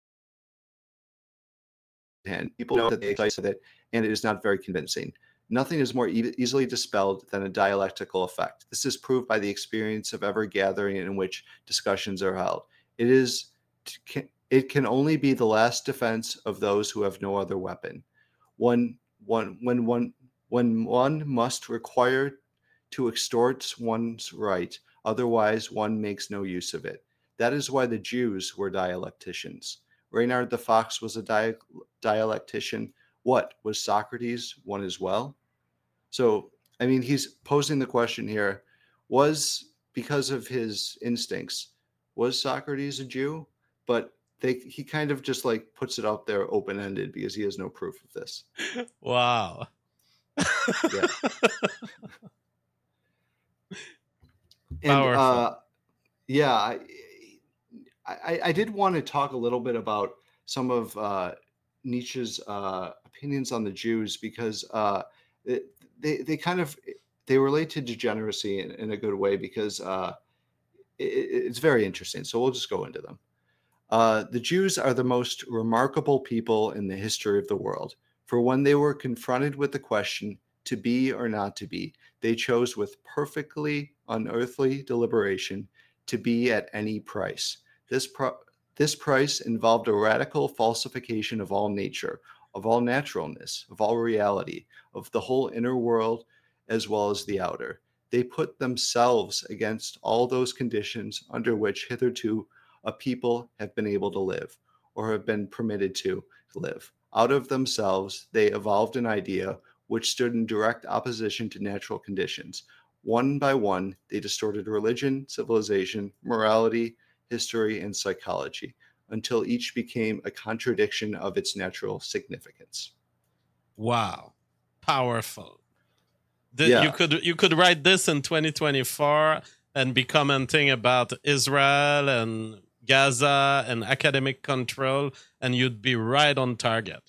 hand. People know that they excite with it, and it is not very convincing. Nothing is more e- easily dispelled than a dialectical effect. This is proved by the experience of every gathering in which discussions are held. It is it can only be the last defense of those who have no other weapon. One one when one when one must require to extort one's right, otherwise one makes no use of it. That is why the Jews were dialecticians. Reynard the Fox was a dia- dialectician. What, was Socrates one as well? So, I mean, he's posing the question here, was, because of his instincts, was Socrates a Jew? But they, he kind of just like puts it out there open-ended because he has no proof of this. Wow. Yeah. And Powerful. uh, yeah, I, I, I did want to talk a little bit about some of uh, Nietzsche's uh, opinions on the Jews because uh, it, they they kind of they relate to degeneracy in, in a good way because uh, it, it's very interesting. So we'll just go into them. Uh, the Jews are the most remarkable people in the history of the world. For when they were confronted with the question to be or not to be, they chose with perfectly unearthly deliberation to be at any price. This pro- this price involved a radical falsification of all nature, of all naturalness, of all reality, of the whole inner world as well as the outer. They put themselves against all those conditions under which hitherto a people have been able to live or have been permitted to live. Out of themselves, they evolved an idea which stood in direct opposition to natural conditions. One by one, they distorted religion, civilization, morality, history, and psychology until each became a contradiction of its natural significance. Wow. Powerful. The, Yeah. You could you could write this in twenty twenty-four and be commenting about Israel and Gaza and academic control, and you'd be right on target.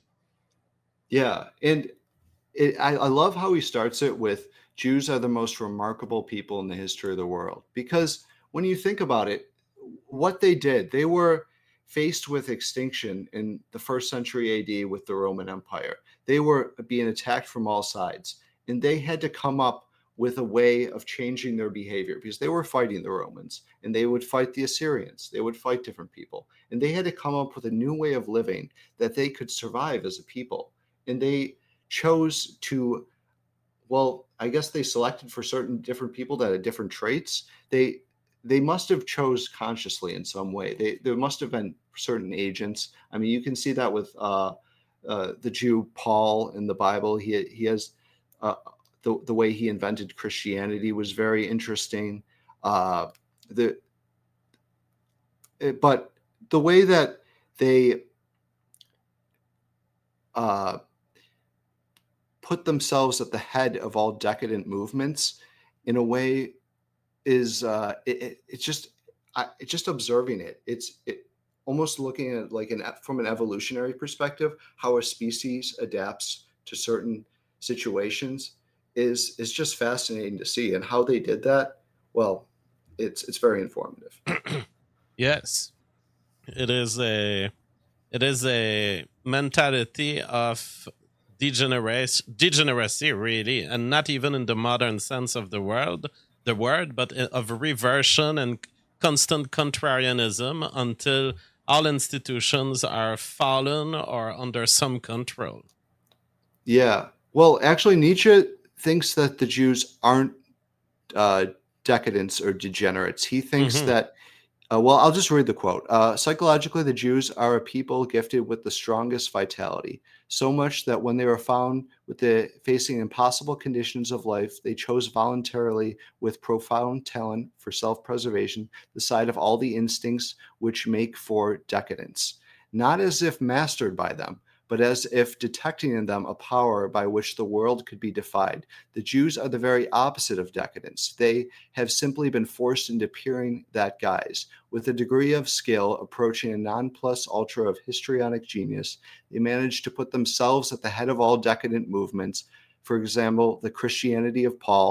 Yeah. And it, I, I love how he starts it with Jews are the most remarkable people in the history of the world. Because when you think about it, what they did, they were faced with extinction in the first century A D with the Roman Empire. They were being attacked from all sides, and they had to come up with a way of changing their behavior because they were fighting the Romans and they would fight the Assyrians. They would fight different people, and they had to come up with a new way of living that they could survive as a people. And they chose to, well, I guess they selected for certain different people that had different traits. They they must have chose consciously in some way. They there must have been certain agents. I mean, you can see that with uh, uh, the Jew Paul in the Bible. He he has uh, the the way he invented Christianity was very interesting. Uh, the it, but the way that they uh, put themselves at the head of all decadent movements in a way is uh it, it, it's just I, it's just observing it it's it almost looking at like an from an evolutionary perspective how a species adapts to certain situations is is just fascinating to see, and how they did that, well, it's it's very informative. Yes, it is a it is a mentality of degeneracy, degeneracy, really, and not even in the modern sense of the word, the word, but of reversion and constant contrarianism until all institutions are fallen or under some control. Yeah, well, actually, Nietzsche thinks that the Jews aren't uh, decadents or degenerates. He thinks Mm-hmm. that Uh, well, I'll just read the quote. Uh, Psychologically, the Jews are a people gifted with the strongest vitality, so much that when they were found with the facing impossible conditions of life, they chose voluntarily, with profound talent for self-preservation, the side of all the instincts which make for decadence, not as if mastered by them, but as if detecting in them a power by which the world could be defied. The Jews are the very opposite of decadence. They have simply been forced into appearing that guise. With a degree of skill approaching a non plus ultra of histrionic genius, they managed to put themselves at the head of all decadent movements, for example, the Christianity of Paul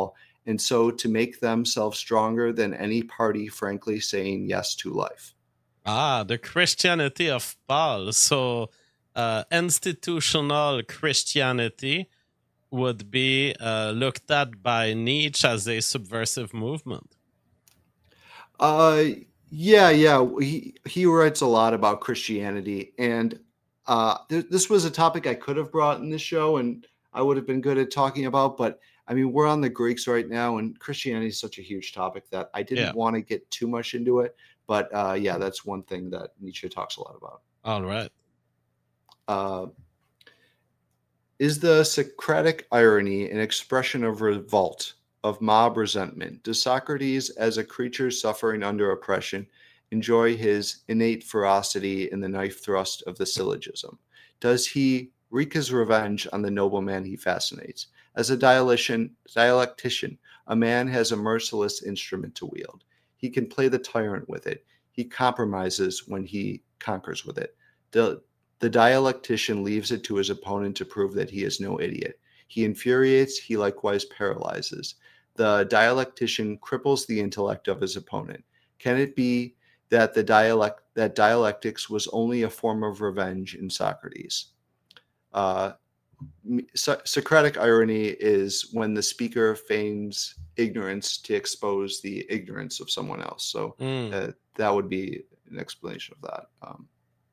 and so to make themselves stronger than any party frankly saying yes to life. Ah, the Christianity of Paul. So, uh, institutional Christianity would be uh, looked at by Nietzsche as a subversive movement. Uh, yeah, yeah. He he writes a lot about Christianity, and uh, th- this was a topic I could have brought in this show, and I would have been good at talking about. But I mean, we're on the Greeks right now, and Christianity is such a huge topic that I didn't Yeah. want to get too much into it. But uh, yeah, that's one thing that Nietzsche talks a lot about. All right. Uh, is the Socratic irony an expression of revolt, of mob resentment? Does Socrates, as a creature suffering under oppression, enjoy his innate ferocity in the knife thrust of the syllogism? Does he wreak his revenge on the nobleman he fascinates? As a dialectician, dialectician, a man has a merciless instrument to wield. He can play the tyrant with it. He compromises when he conquers with it. The, the dialectician leaves it to his opponent to prove that he is no idiot. He infuriates, he likewise paralyzes. The dialectician cripples the intellect of his opponent. Can it be that the dialect that dialectics was only a form of revenge in Socrates? Uh, So- Socratic irony is when the speaker feigns ignorance to expose the ignorance of someone else. So Mm. uh, that would be an explanation of that. Um,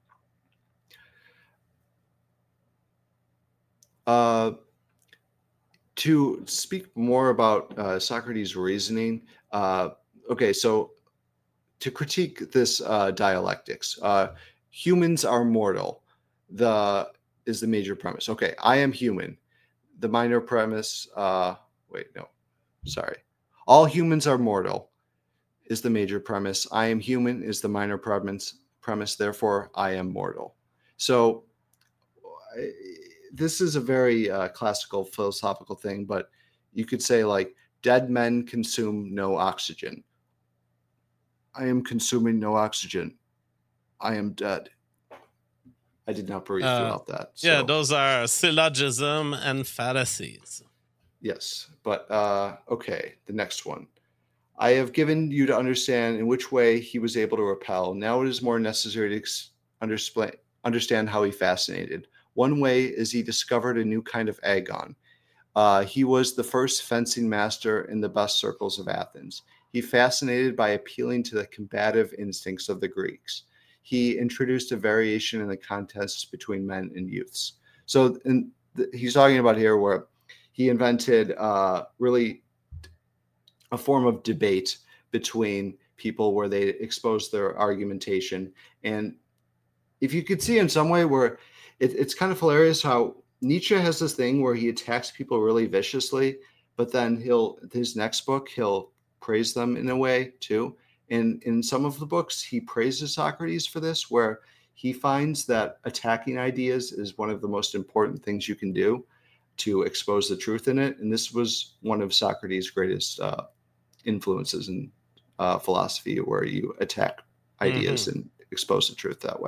uh, to speak more about uh, Socrates' reasoning, uh, okay, so to critique this uh, dialectics, uh, humans are mortal. The is the major premise. Okay, I am human. The minor premise. Uh, wait, no, sorry. All humans are mortal is the major premise. I am human is the minor premise. Premise. Therefore, I am mortal. So I, this is a very uh, classical philosophical thing, but you could say like dead men consume no oxygen. I am consuming no oxygen. I am dead. I did not breathe Uh, throughout that. So. Yeah, those are syllogism and fallacies. Yes, but uh, okay, the next one. I have given you to understand in which way he was able to repel. Now it is more necessary to ex- undersp- understand how he fascinated. One way is he discovered a new kind of agon. Uh, he was the first fencing master in the best circles of Athens. He fascinated by appealing to the combative instincts of the Greeks. He introduced a variation in the contests between men and youths. So in the, he's talking about here where he invented uh, really a form of debate between people where they expose their argumentation. And if you could see in some way where it, it's kind of hilarious how Nietzsche has this thing where he attacks people really viciously, but then he'll, his next book, he'll praise them in a way too. And in some of the books, he praises Socrates for this, where he finds that attacking ideas is one of the most important things you can do to expose the truth in it. And this was one of Socrates' greatest uh, influences in uh, philosophy, where you attack ideas mm-hmm. and expose the truth that way.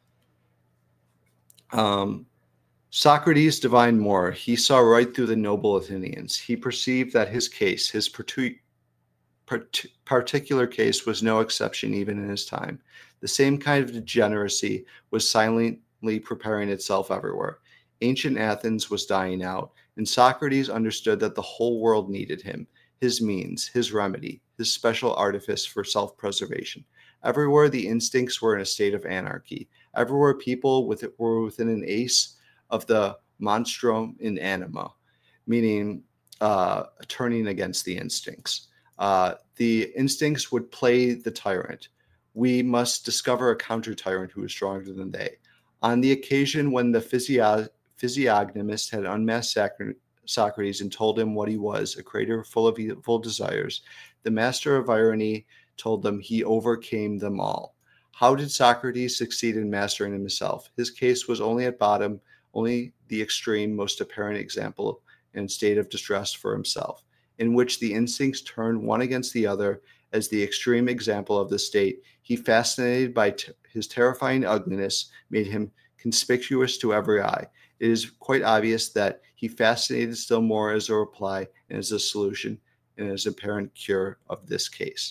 Um, Socrates divined more. He saw right through the noble Athenians. He perceived that his case, his partu- part- particular case, was no exception even in his time. The same kind of degeneracy was silently preparing itself everywhere. Ancient Athens was dying out, and Socrates understood that the whole world needed him, his means, his remedy, his special artifice for self-preservation. Everywhere the instincts were in a state of anarchy. Everywhere people with, were within an ace of the monstrum in anima, meaning uh, turning against the instincts. Uh, the instincts would play the tyrant. We must discover a counter-tyrant who is stronger than they. On the occasion when the physio- physiognomist had unmasked Socrates, Socrates and told him what he was, a creator full of evil desires, the master of irony told them he overcame them all. How did Socrates succeed in mastering himself? His case was only at bottom, only the extreme, most apparent example in state of distress for himself, in which the instincts turned one against the other. As the extreme example of the state, he, fascinated by t- his terrifying ugliness, made him conspicuous to every eye. It is quite obvious that he fascinated still more as a reply and as a solution. and his apparent cure of this case.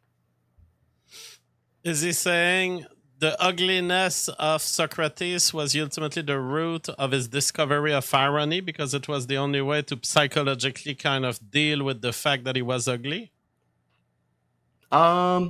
Is he saying the ugliness of Socrates was ultimately the root of his discovery of irony because it was the only way to psychologically kind of deal with the fact that he was ugly? Um,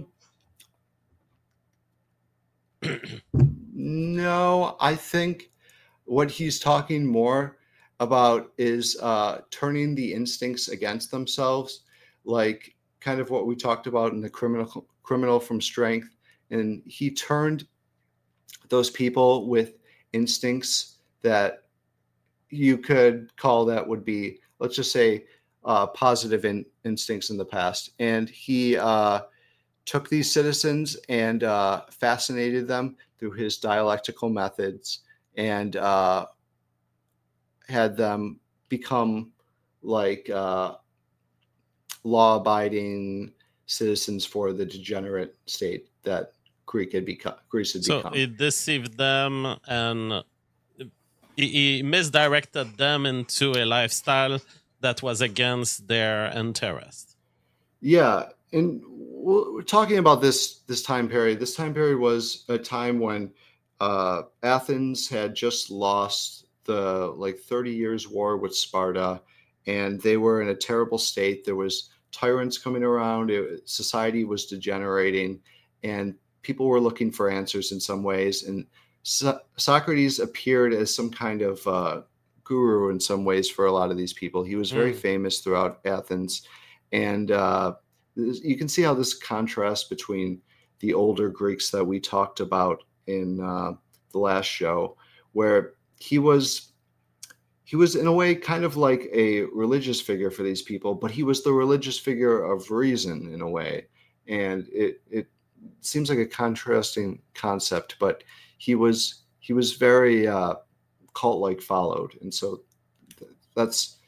no, I think what he's talking more about is uh, turning the instincts against themselves, like kind of what we talked about in the criminal criminal from Strength. And he turned those people with instincts that you could call that would be, let's just say, uh, positive in, instincts in the past. And he uh, took these citizens and uh, fascinated them through his dialectical methods and uh, had them become like uh, law-abiding citizens for the degenerate state that Greek had become. Greece had so become. he deceived them and he, he misdirected them into a lifestyle that was against their interest. Yeah, and we're talking about this this time period. This time period was a time when uh, Athens had just lost the like thirty years war with Sparta, and they were in a terrible state. There was tyrants coming around. It, society was degenerating, and people were looking for answers in some ways. And so- Socrates appeared as some kind of uh, guru in some ways for a lot of these people. He was very mm. famous throughout Athens. And uh, you can see how this contrasts between the older Greeks that we talked about in uh, the last show, where he was he was in a way kind of like a religious figure for these people, but he was the religious figure of reason in a way. And it it seems like a contrasting concept, but he was he was very uh, cult-like followed, and so that's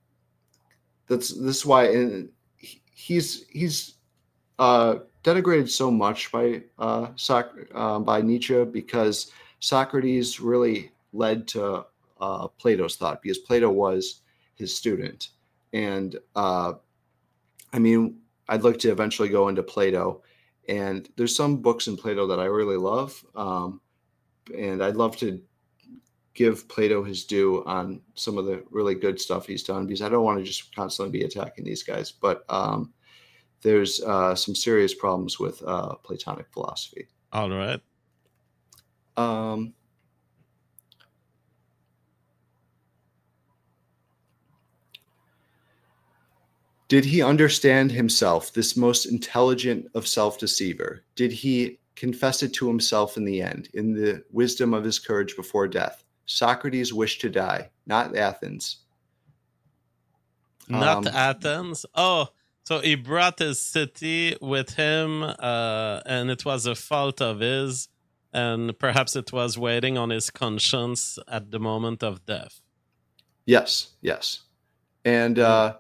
that's this is why and he's he's uh, denigrated so much by uh, Soc- uh, by Nietzsche because Socrates really led to uh, Plato's thought, because Plato was his student. And uh, I mean, I'd like to eventually go into Plato, and there's some books in Plato that I really love, um, and I'd love to give Plato his due on some of the really good stuff he's done, because I don't want to just constantly be attacking these guys, but um, there's uh, some serious problems with uh, Platonic philosophy. All right. Um, Did he understand himself, this most intelligent of self-deceiver? Did he confess it to himself in the end, in the wisdom of his courage before death? Socrates wished to die, not Athens. Not Um, Athens? Oh, so he brought his city with him, uh, and it was a fault of his, and perhaps it was waiting on his conscience at the moment of death. Yes, yes. And uh,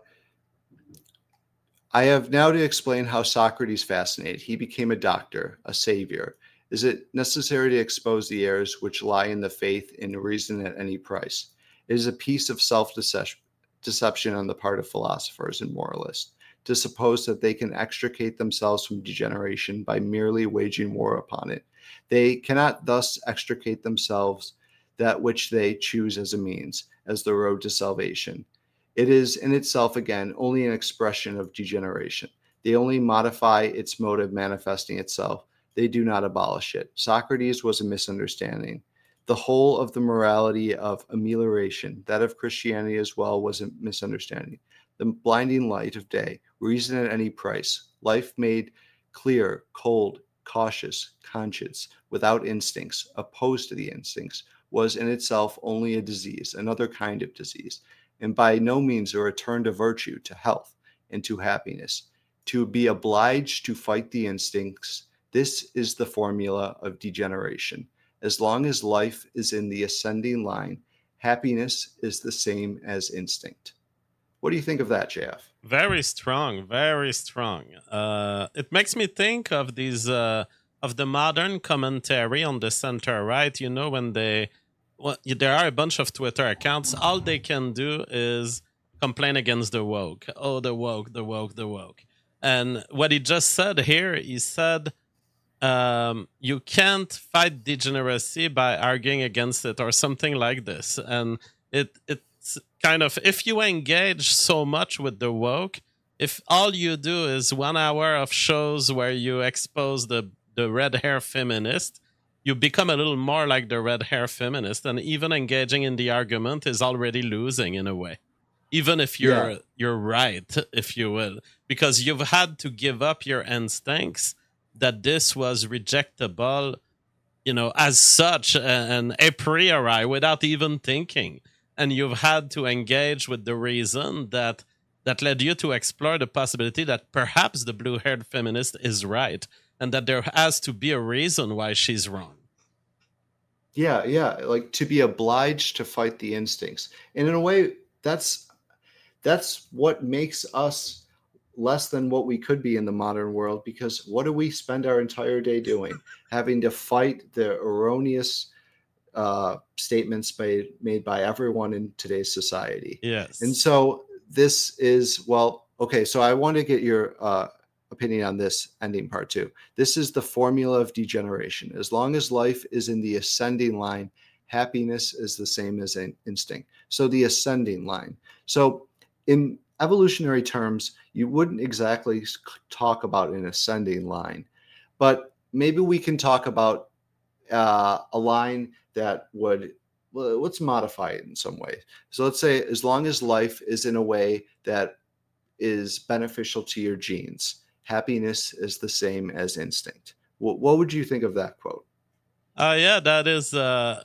I have now to explain how Socrates fascinated. He became a doctor, a savior. Is it necessary to expose the errors which lie in the faith in reason at any price? It is a piece of self-deception on the part of philosophers and moralists to suppose that they can extricate themselves from degeneration by merely waging war upon it. They cannot thus extricate themselves that which they choose as a means, as the road to salvation. It is in itself, again, only an expression of degeneration. They only modify its mode of manifesting itself. They do not abolish it. Socrates was a misunderstanding. The whole of the morality of amelioration, that of Christianity as well, was a misunderstanding. The blinding light of day, reason at any price, life made clear, cold, cautious, conscious, without instincts, opposed to the instincts, was in itself only a disease, another kind of disease, and by no means a return to virtue, to health, and to happiness. To be obliged to fight the instincts, this is the formula of degeneration. As long as life is in the ascending line, happiness is the same as instinct. What do you think of that, J F? Very strong, very strong. Uh, it makes me think of these uh, of the modern commentary on the center right. You know, when they well, there are a bunch of Twitter accounts. All they can do is complain against the woke. Oh, the woke, the woke, the woke. And what he just said here, he said, um, you can't fight degeneracy by arguing against it or something like this. And it it's kind of, if you engage so much with the woke, if all you do is one hour of shows where you expose the, the red hair feminist, you become a little more like the red hair feminist, and even engaging in the argument is already losing in a way. Even if you're Yeah. you're right, if you will, because you've had to give up your instincts that this was rejectable, you know, as such, and a priori without even thinking, and you've had to engage with the reason that that led you to explore the possibility that perhaps the blue-haired feminist is right, and that there has to be a reason why she's wrong. Yeah, yeah, like to be obliged to fight the instincts. And in a way, that's that's what makes us less than what we could be in the modern world, because what do we spend our entire day doing? Having to fight the erroneous uh, statements made made by everyone in today's society. Yes. And so this is, well, okay, so I want to get your uh, opinion on this ending part too. This is the formula of degeneration. As long as life is in the ascending line, happiness is the same as an instinct. So the ascending line. So in evolutionary terms, you wouldn't exactly talk about an ascending line, but maybe we can talk about uh, a line that would, well, let's modify it in some way. So let's say, as long as life is in a way that is beneficial to your genes, happiness is the same as instinct. What, what would you think of that quote? Uh, yeah, that is. Uh,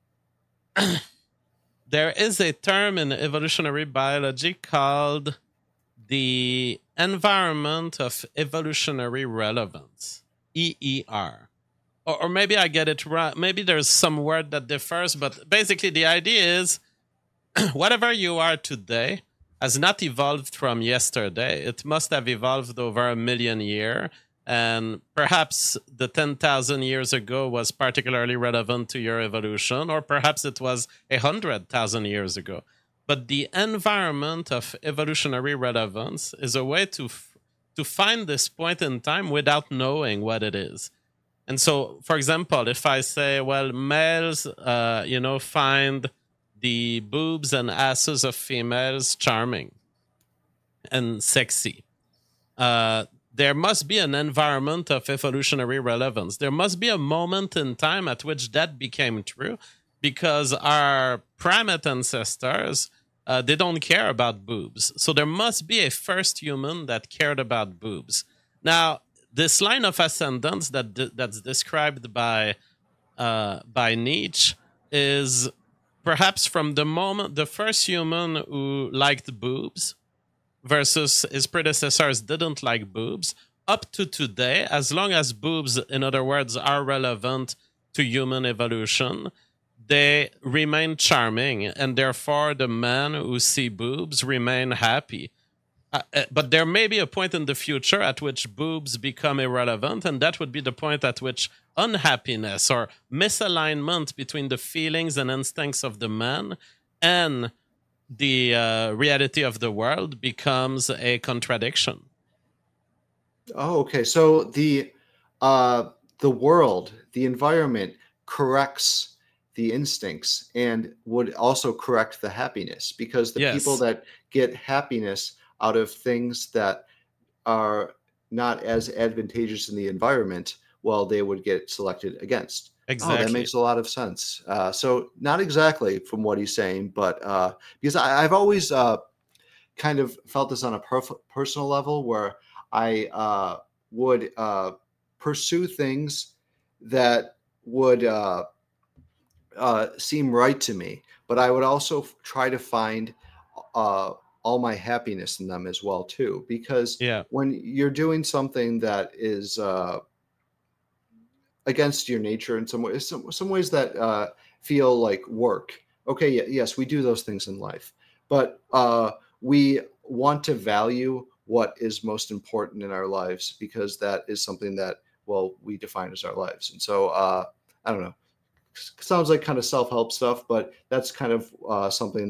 there is a term in evolutionary biology called the environment of evolutionary relevance, E E R. Or, or maybe I get it right. Maybe there's some word that differs, but basically the idea is whatever you are today has not evolved from yesterday. It must have evolved over a million years. And perhaps the ten thousand years ago was particularly relevant to your evolution, or perhaps it was one hundred thousand years ago. But the environment of evolutionary relevance is a way to f- to find this point in time without knowing what it is. And so, for example, if I say, well, males, uh, you know, find the boobs and asses of females charming and sexy, uh, there must be an environment of evolutionary relevance. There must be a moment in time at which that became true, because our primate ancestors, uh, they don't care about boobs. So there must be a first human that cared about boobs. Now, this line of ascendance that that's described by uh, by Nietzsche is perhaps from the moment the first human who liked boobs versus his predecessors didn't like boobs, up to today, as long as boobs, in other words, are relevant to human evolution, they remain charming, and therefore the men who see boobs remain happy. Uh, uh, but there may be a point in the future at which boobs become irrelevant, and that would be the point at which unhappiness or misalignment between the feelings and instincts of the man and the uh, reality of the world becomes a contradiction. Oh, okay. So the uh, the world, the environment corrects the instincts and would also correct the happiness, because the Yes. people that get happiness out of things that are not as advantageous in the environment, well, they would get selected against. Exactly. Oh, that makes a lot of sense. Uh, so not exactly from what he's saying, but uh, because I, I've always uh, kind of felt this on a perf- personal level, where I uh, would uh, pursue things that would uh, uh, seem right to me, but I would also f- try to find uh, all my happiness in them as well too, because Yeah. when you're doing something that is uh, against your nature in some ways, some, some ways that uh, feel like work. Okay, y- yes, we do those things in life, but uh, we want to value what is most important in our lives, because that is something that, well, we define as our lives. And so, uh, I don't know, sounds like kind of self-help stuff, but that's kind of uh, something that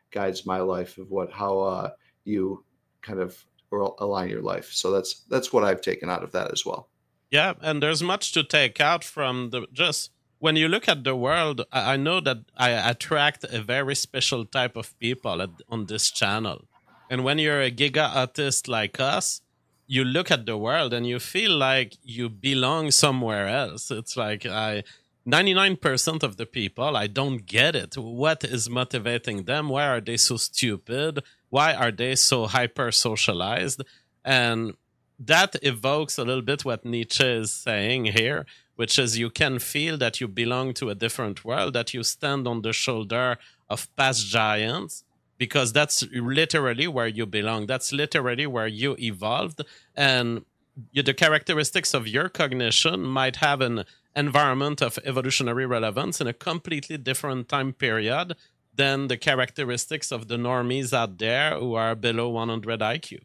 guides my life of what how uh, you kind of align your life. So that's that's what I've taken out of that as well. Yeah, and there's much to take out from the just when you look at the world. I, I know that I attract a very special type of people at, on this channel, and when you're a giga artist like us, you look at the world and you feel like you belong somewhere else. It's like I. ninety-nine percent of the people, I don't get it. What is motivating them? Why are they so stupid? Why are they so hyper socialized? And that evokes a little bit what Nietzsche is saying here, which is you can feel that you belong to a different world, that you stand on the shoulder of past giants, because that's literally where you belong. That's literally where you evolved. And you, the characteristics of your cognition might have an environment of evolutionary relevance in a completely different time period than the characteristics of the normies out there who are below one hundred I Q.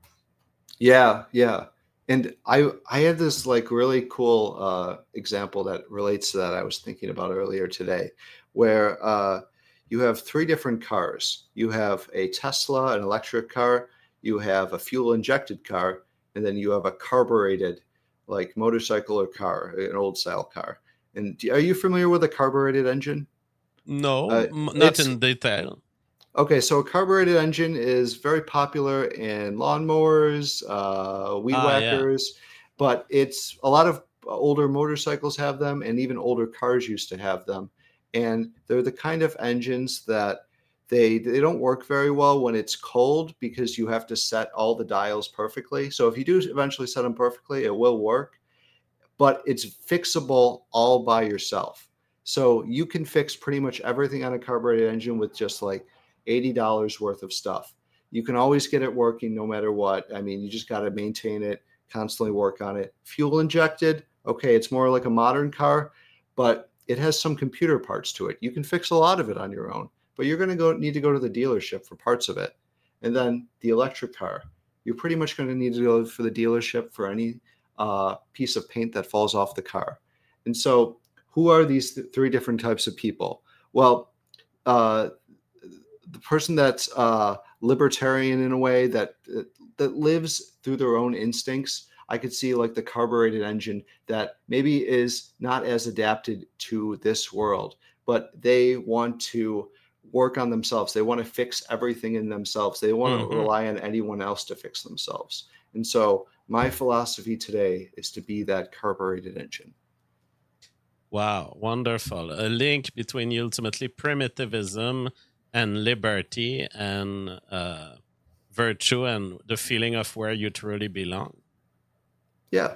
Yeah, yeah. And I I had this like really cool uh, example that relates to that I was thinking about earlier today, where uh, you have three different cars. You have a Tesla, an electric car, you have a fuel-injected car, and then you have a carbureted like motorcycle or car, an old style car. And do, are you familiar with a carbureted engine? No, uh, not in detail. Okay, so a carbureted engine is very popular in lawnmowers, uh, weed ah, whackers, yeah. But it's a lot of older motorcycles have them, and even older cars used to have them. And they're the kind of engines that They they don't work very well when it's cold because you have to set all the dials perfectly. So if you do eventually set them perfectly, it will work, but it's fixable all by yourself. So you can fix pretty much everything on a carbureted engine with just like eighty dollars worth of stuff. You can always get it working no matter what. I mean, you just got to maintain it, constantly work on it. Fuel injected, okay, it's more like a modern car, but it has some computer parts to it. You can fix a lot of it on your own. But you're going to go need to go to the dealership for parts of it. And then the electric car, you're pretty much going to need to go for the dealership for any uh, piece of paint that falls off the car. And so who are these th- three different types of people? Well, uh, the person that's uh, libertarian in a way, that that lives through their own instincts, I could see like the carbureted engine that maybe is not as adapted to this world, but they want to work on themselves. They want to fix everything in themselves. They want mm-hmm. to rely on anyone else to fix themselves. And so my philosophy today is to be that carbureted engine. Wow, wonderful. A link between ultimately primitivism and liberty and uh, virtue and the feeling of where you truly belong. Yeah.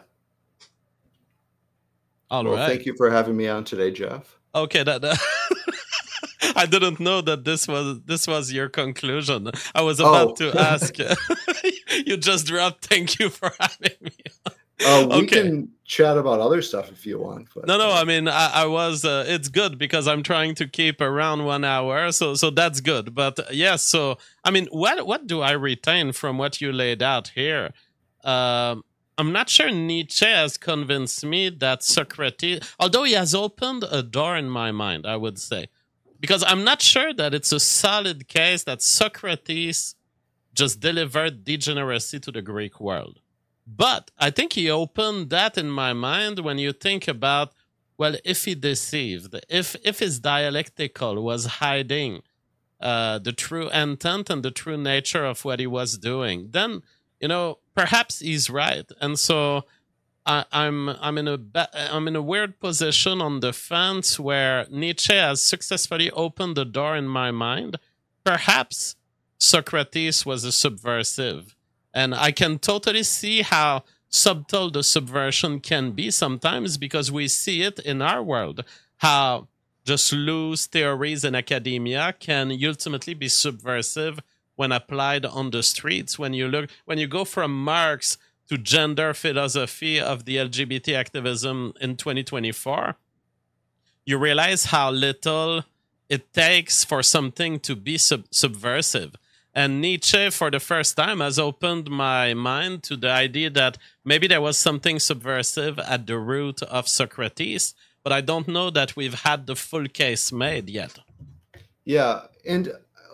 All well, right. Thank you for having me on today, Jeff. Okay, that... that I didn't know that this was this was your conclusion. I was about oh. to ask. You just dropped. Thank you for having me. Uh, we okay. can chat about other stuff if you want. But, no, no. I mean, I, I was. Uh, it's good because I'm trying to keep around one hour, so so that's good. But yes, yeah, so I mean, what what do I retain from what you laid out here? Um, I'm not sure Nietzsche has convinced me that Socrates, although he has opened a door in my mind, I would say. Because I'm not sure that it's a solid case that Socrates just delivered degeneracy to the Greek world. But I think he opened that in my mind when you think about, well, if he deceived, if if his dialectical was hiding uh, the true intent and the true nature of what he was doing, then, you know, perhaps he's right. And so I, I'm I'm in a I'm in a weird position on the fence where Nietzsche has successfully opened the door in my mind. Perhaps Socrates was a subversive, and I can totally see how subtle the subversion can be sometimes because we see it in our world. How just loose theories in academia can ultimately be subversive when applied on the streets. When you look, when you go from Marx to gender philosophy of the L G B T activism in twenty twenty-four, you realize how little it takes for something to be sub- subversive. And Nietzsche, for the first time, has opened my mind to the idea that maybe there was something subversive at the root of Socrates, but I don't know that we've had the full case made yet. Yeah, and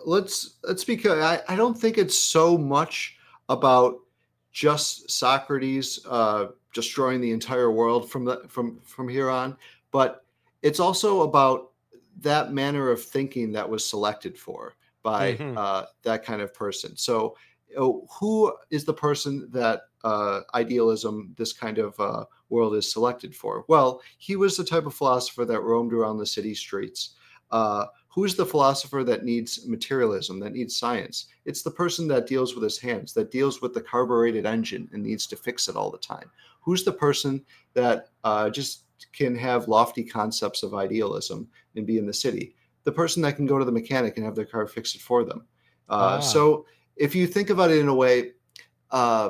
let's let's be clear. I, I don't think it's so much about just Socrates uh, destroying the entire world from the from from here on, but it's also about that manner of thinking that was selected for by Hmm. uh, that kind of person. So, uh, who is the person that uh, idealism, this kind of uh, world, is selected for? Well, he was the type of philosopher that roamed around the city streets. Uh, who's the philosopher that needs materialism, that needs science? It's the person that deals with his hands, that deals with the carbureted engine and needs to fix it all the time. Who's the person that uh, just can have lofty concepts of idealism and be in the city? The person that can go to the mechanic and have their car fix it for them. Uh, Ah, so if you think about it in a way, uh,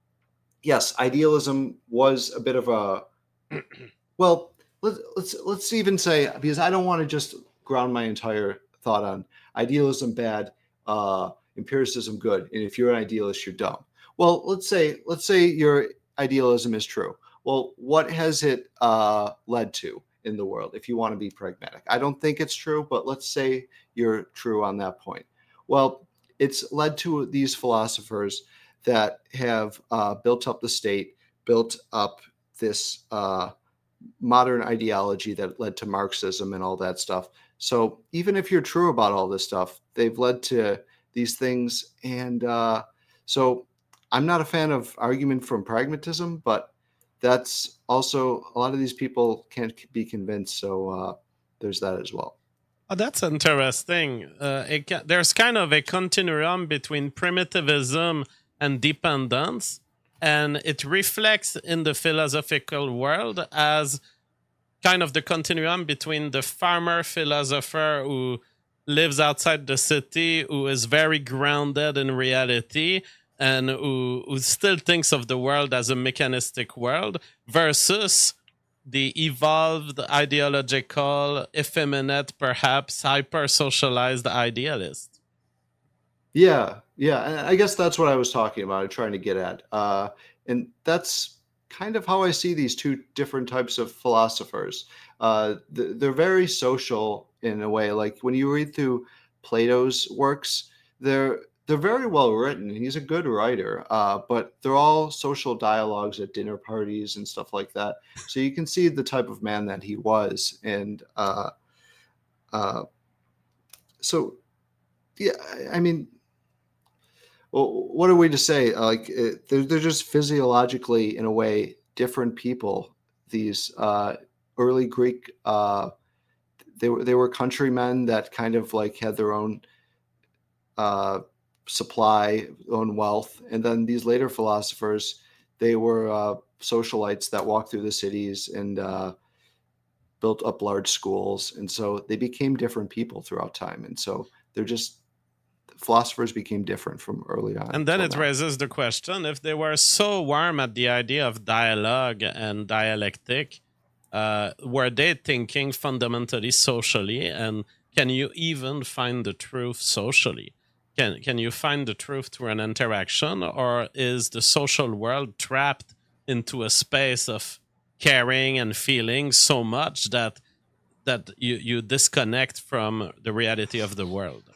yes, idealism was a bit of a, well, let's let's let's even say, because I don't want to just ground my entire thought on idealism bad, uh, empiricism good, and if you're an idealist, you're dumb. Well, let's say let's say your idealism is true. Well, what has it uh, led to in the world? If you want to be pragmatic, I don't think it's true, but let's say you're true on that point. Well, it's led to these philosophers that have uh, built up the state, built up this. Uh, modern ideology that led to Marxism and all that stuff. So even if you're true about all this stuff, they've led to these things. And uh, so I'm not a fan of argument from pragmatism, but that's also a lot of these people can't be convinced. So uh, there's that as well. oh, that's interesting. Uh, it ca- there's kind of a continuum between primitivism and dependence, and it reflects in the philosophical world as kind of the continuum between the farmer philosopher who lives outside the city, who is very grounded in reality, and who, who still thinks of the world as a mechanistic world, versus the evolved, ideological, effeminate, perhaps hyper socialized idealist. Yeah, yeah, and I guess that's what I was talking about, trying to get at. Uh, and that's kind of how I see these two different types of philosophers. Uh, th- they're very social in a way. Like when you read through Plato's works, they're they're very well written. He's a good writer, uh, but they're all social dialogues at dinner parties and stuff like that. So you can see the type of man that he was, and uh, uh, so yeah, I I mean, well, what are we to say? Like it, they're they're just physiologically, in a way, different people. These uh, early Greek, uh, they were they were countrymen that kind of like had their own uh, supply, own wealth, and then these later philosophers, they were uh, socialites that walked through the cities and uh, built up large schools, and so they became different people throughout time, and so they're just philosophers became different from early on And then till it now. raises the question, if they were so warm at the idea of dialogue and dialectic, uh, were they thinking fundamentally socially? And can you even find the truth socially? Can, can you find the truth through an interaction, or is the social world trapped into a space of caring and feeling so much that that you, you disconnect from the reality of the world?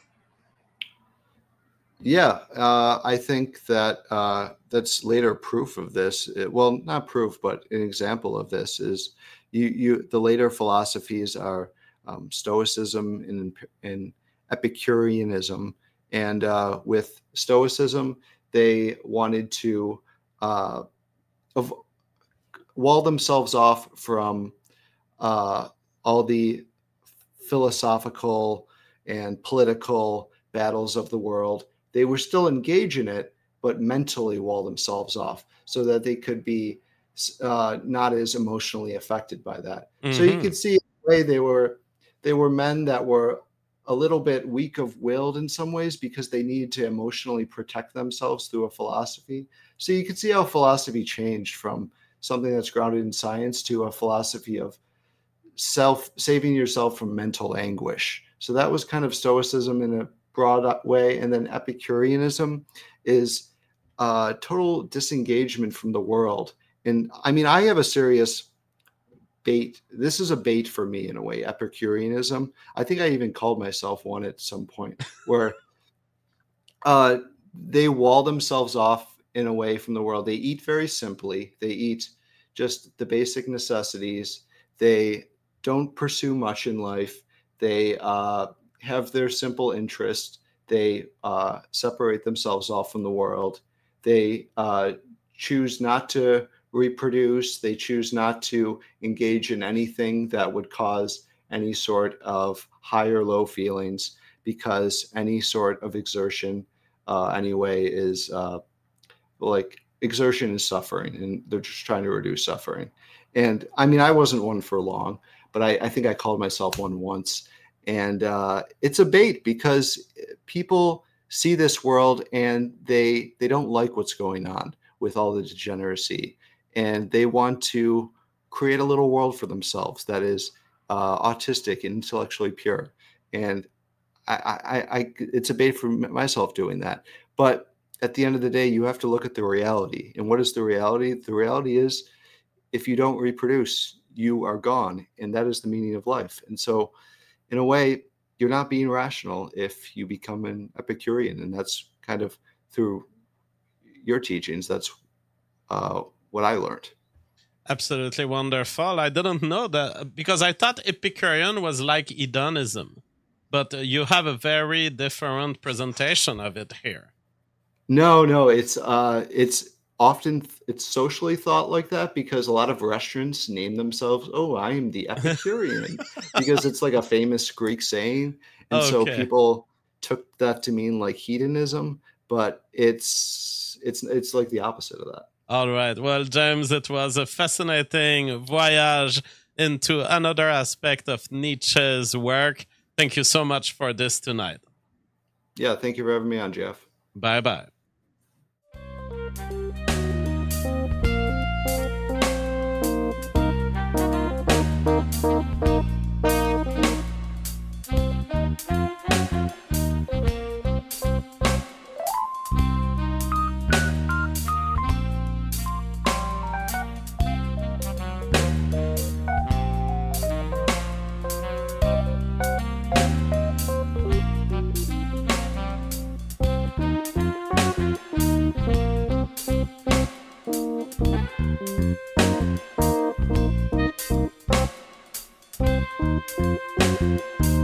Yeah, uh, I think that uh, that's later proof of this. It- well, not proof, but an example of this is you. You the later philosophies are um, Stoicism and, and Epicureanism, and uh, with Stoicism, they wanted to uh, of, wall themselves off from uh, all the philosophical and political battles of the world. They were still engaged in it, but mentally wall themselves off so that they could be uh, not as emotionally affected by that. So you Hmm. could see in a way they were they were men that were a little bit weak of willed in some ways because they needed to emotionally protect themselves through a philosophy. So you could see how philosophy changed from something that's grounded in science to a philosophy of self saving yourself from mental anguish. So that was kind of Stoicism in a broad way, and then Epicureanism is uh, total disengagement from the world. And I mean, I have a serious bait. This is a bait for me in a way. Epicureanism. I think I even called myself one at some point, where uh, they wall themselves off in a way from the world. They eat very simply. They eat just the basic necessities. They don't pursue much in life. They uh, have their simple interests. They uh, separate themselves off from the world. They uh, choose not to reproduce. They choose not to engage in anything that would cause any sort of high or low feelings, because any sort of exertion uh, anyway is uh, like exertion is suffering, and they're just trying to reduce suffering. And I mean, I wasn't one for long, but I, I think I called myself one once. And uh, it's a bait, because people see this world and they they don't like what's going on with all the degeneracy, and they want to create a little world for themselves that is uh, autistic and intellectually pure. And I, I, I, it's a bait for myself doing that. But at the end of the day, you have to look at the reality. And what is the reality? The reality is, if you don't reproduce, you are gone. And that is the meaning of life. And so, in a way, you're not being rational if you become an Epicurean. And that's kind of through your teachings. That's uh, what I learned. Absolutely wonderful. I didn't know that, because I thought Epicurean was like hedonism, but you have a very different presentation of it here. No, no, it's uh, it's often it's socially thought like that, because a lot of restaurants name themselves, "Oh, I am the Epicurean," because it's like a famous Greek saying, and Okay. so people took that to mean like hedonism, but it's it's it's like the opposite of that. All right. Well, James, it was a fascinating voyage into another aspect of Nietzsche's work. Thank you so much for this tonight. Yeah, thank you for having me on, Jeff. Bye-bye. Thank you.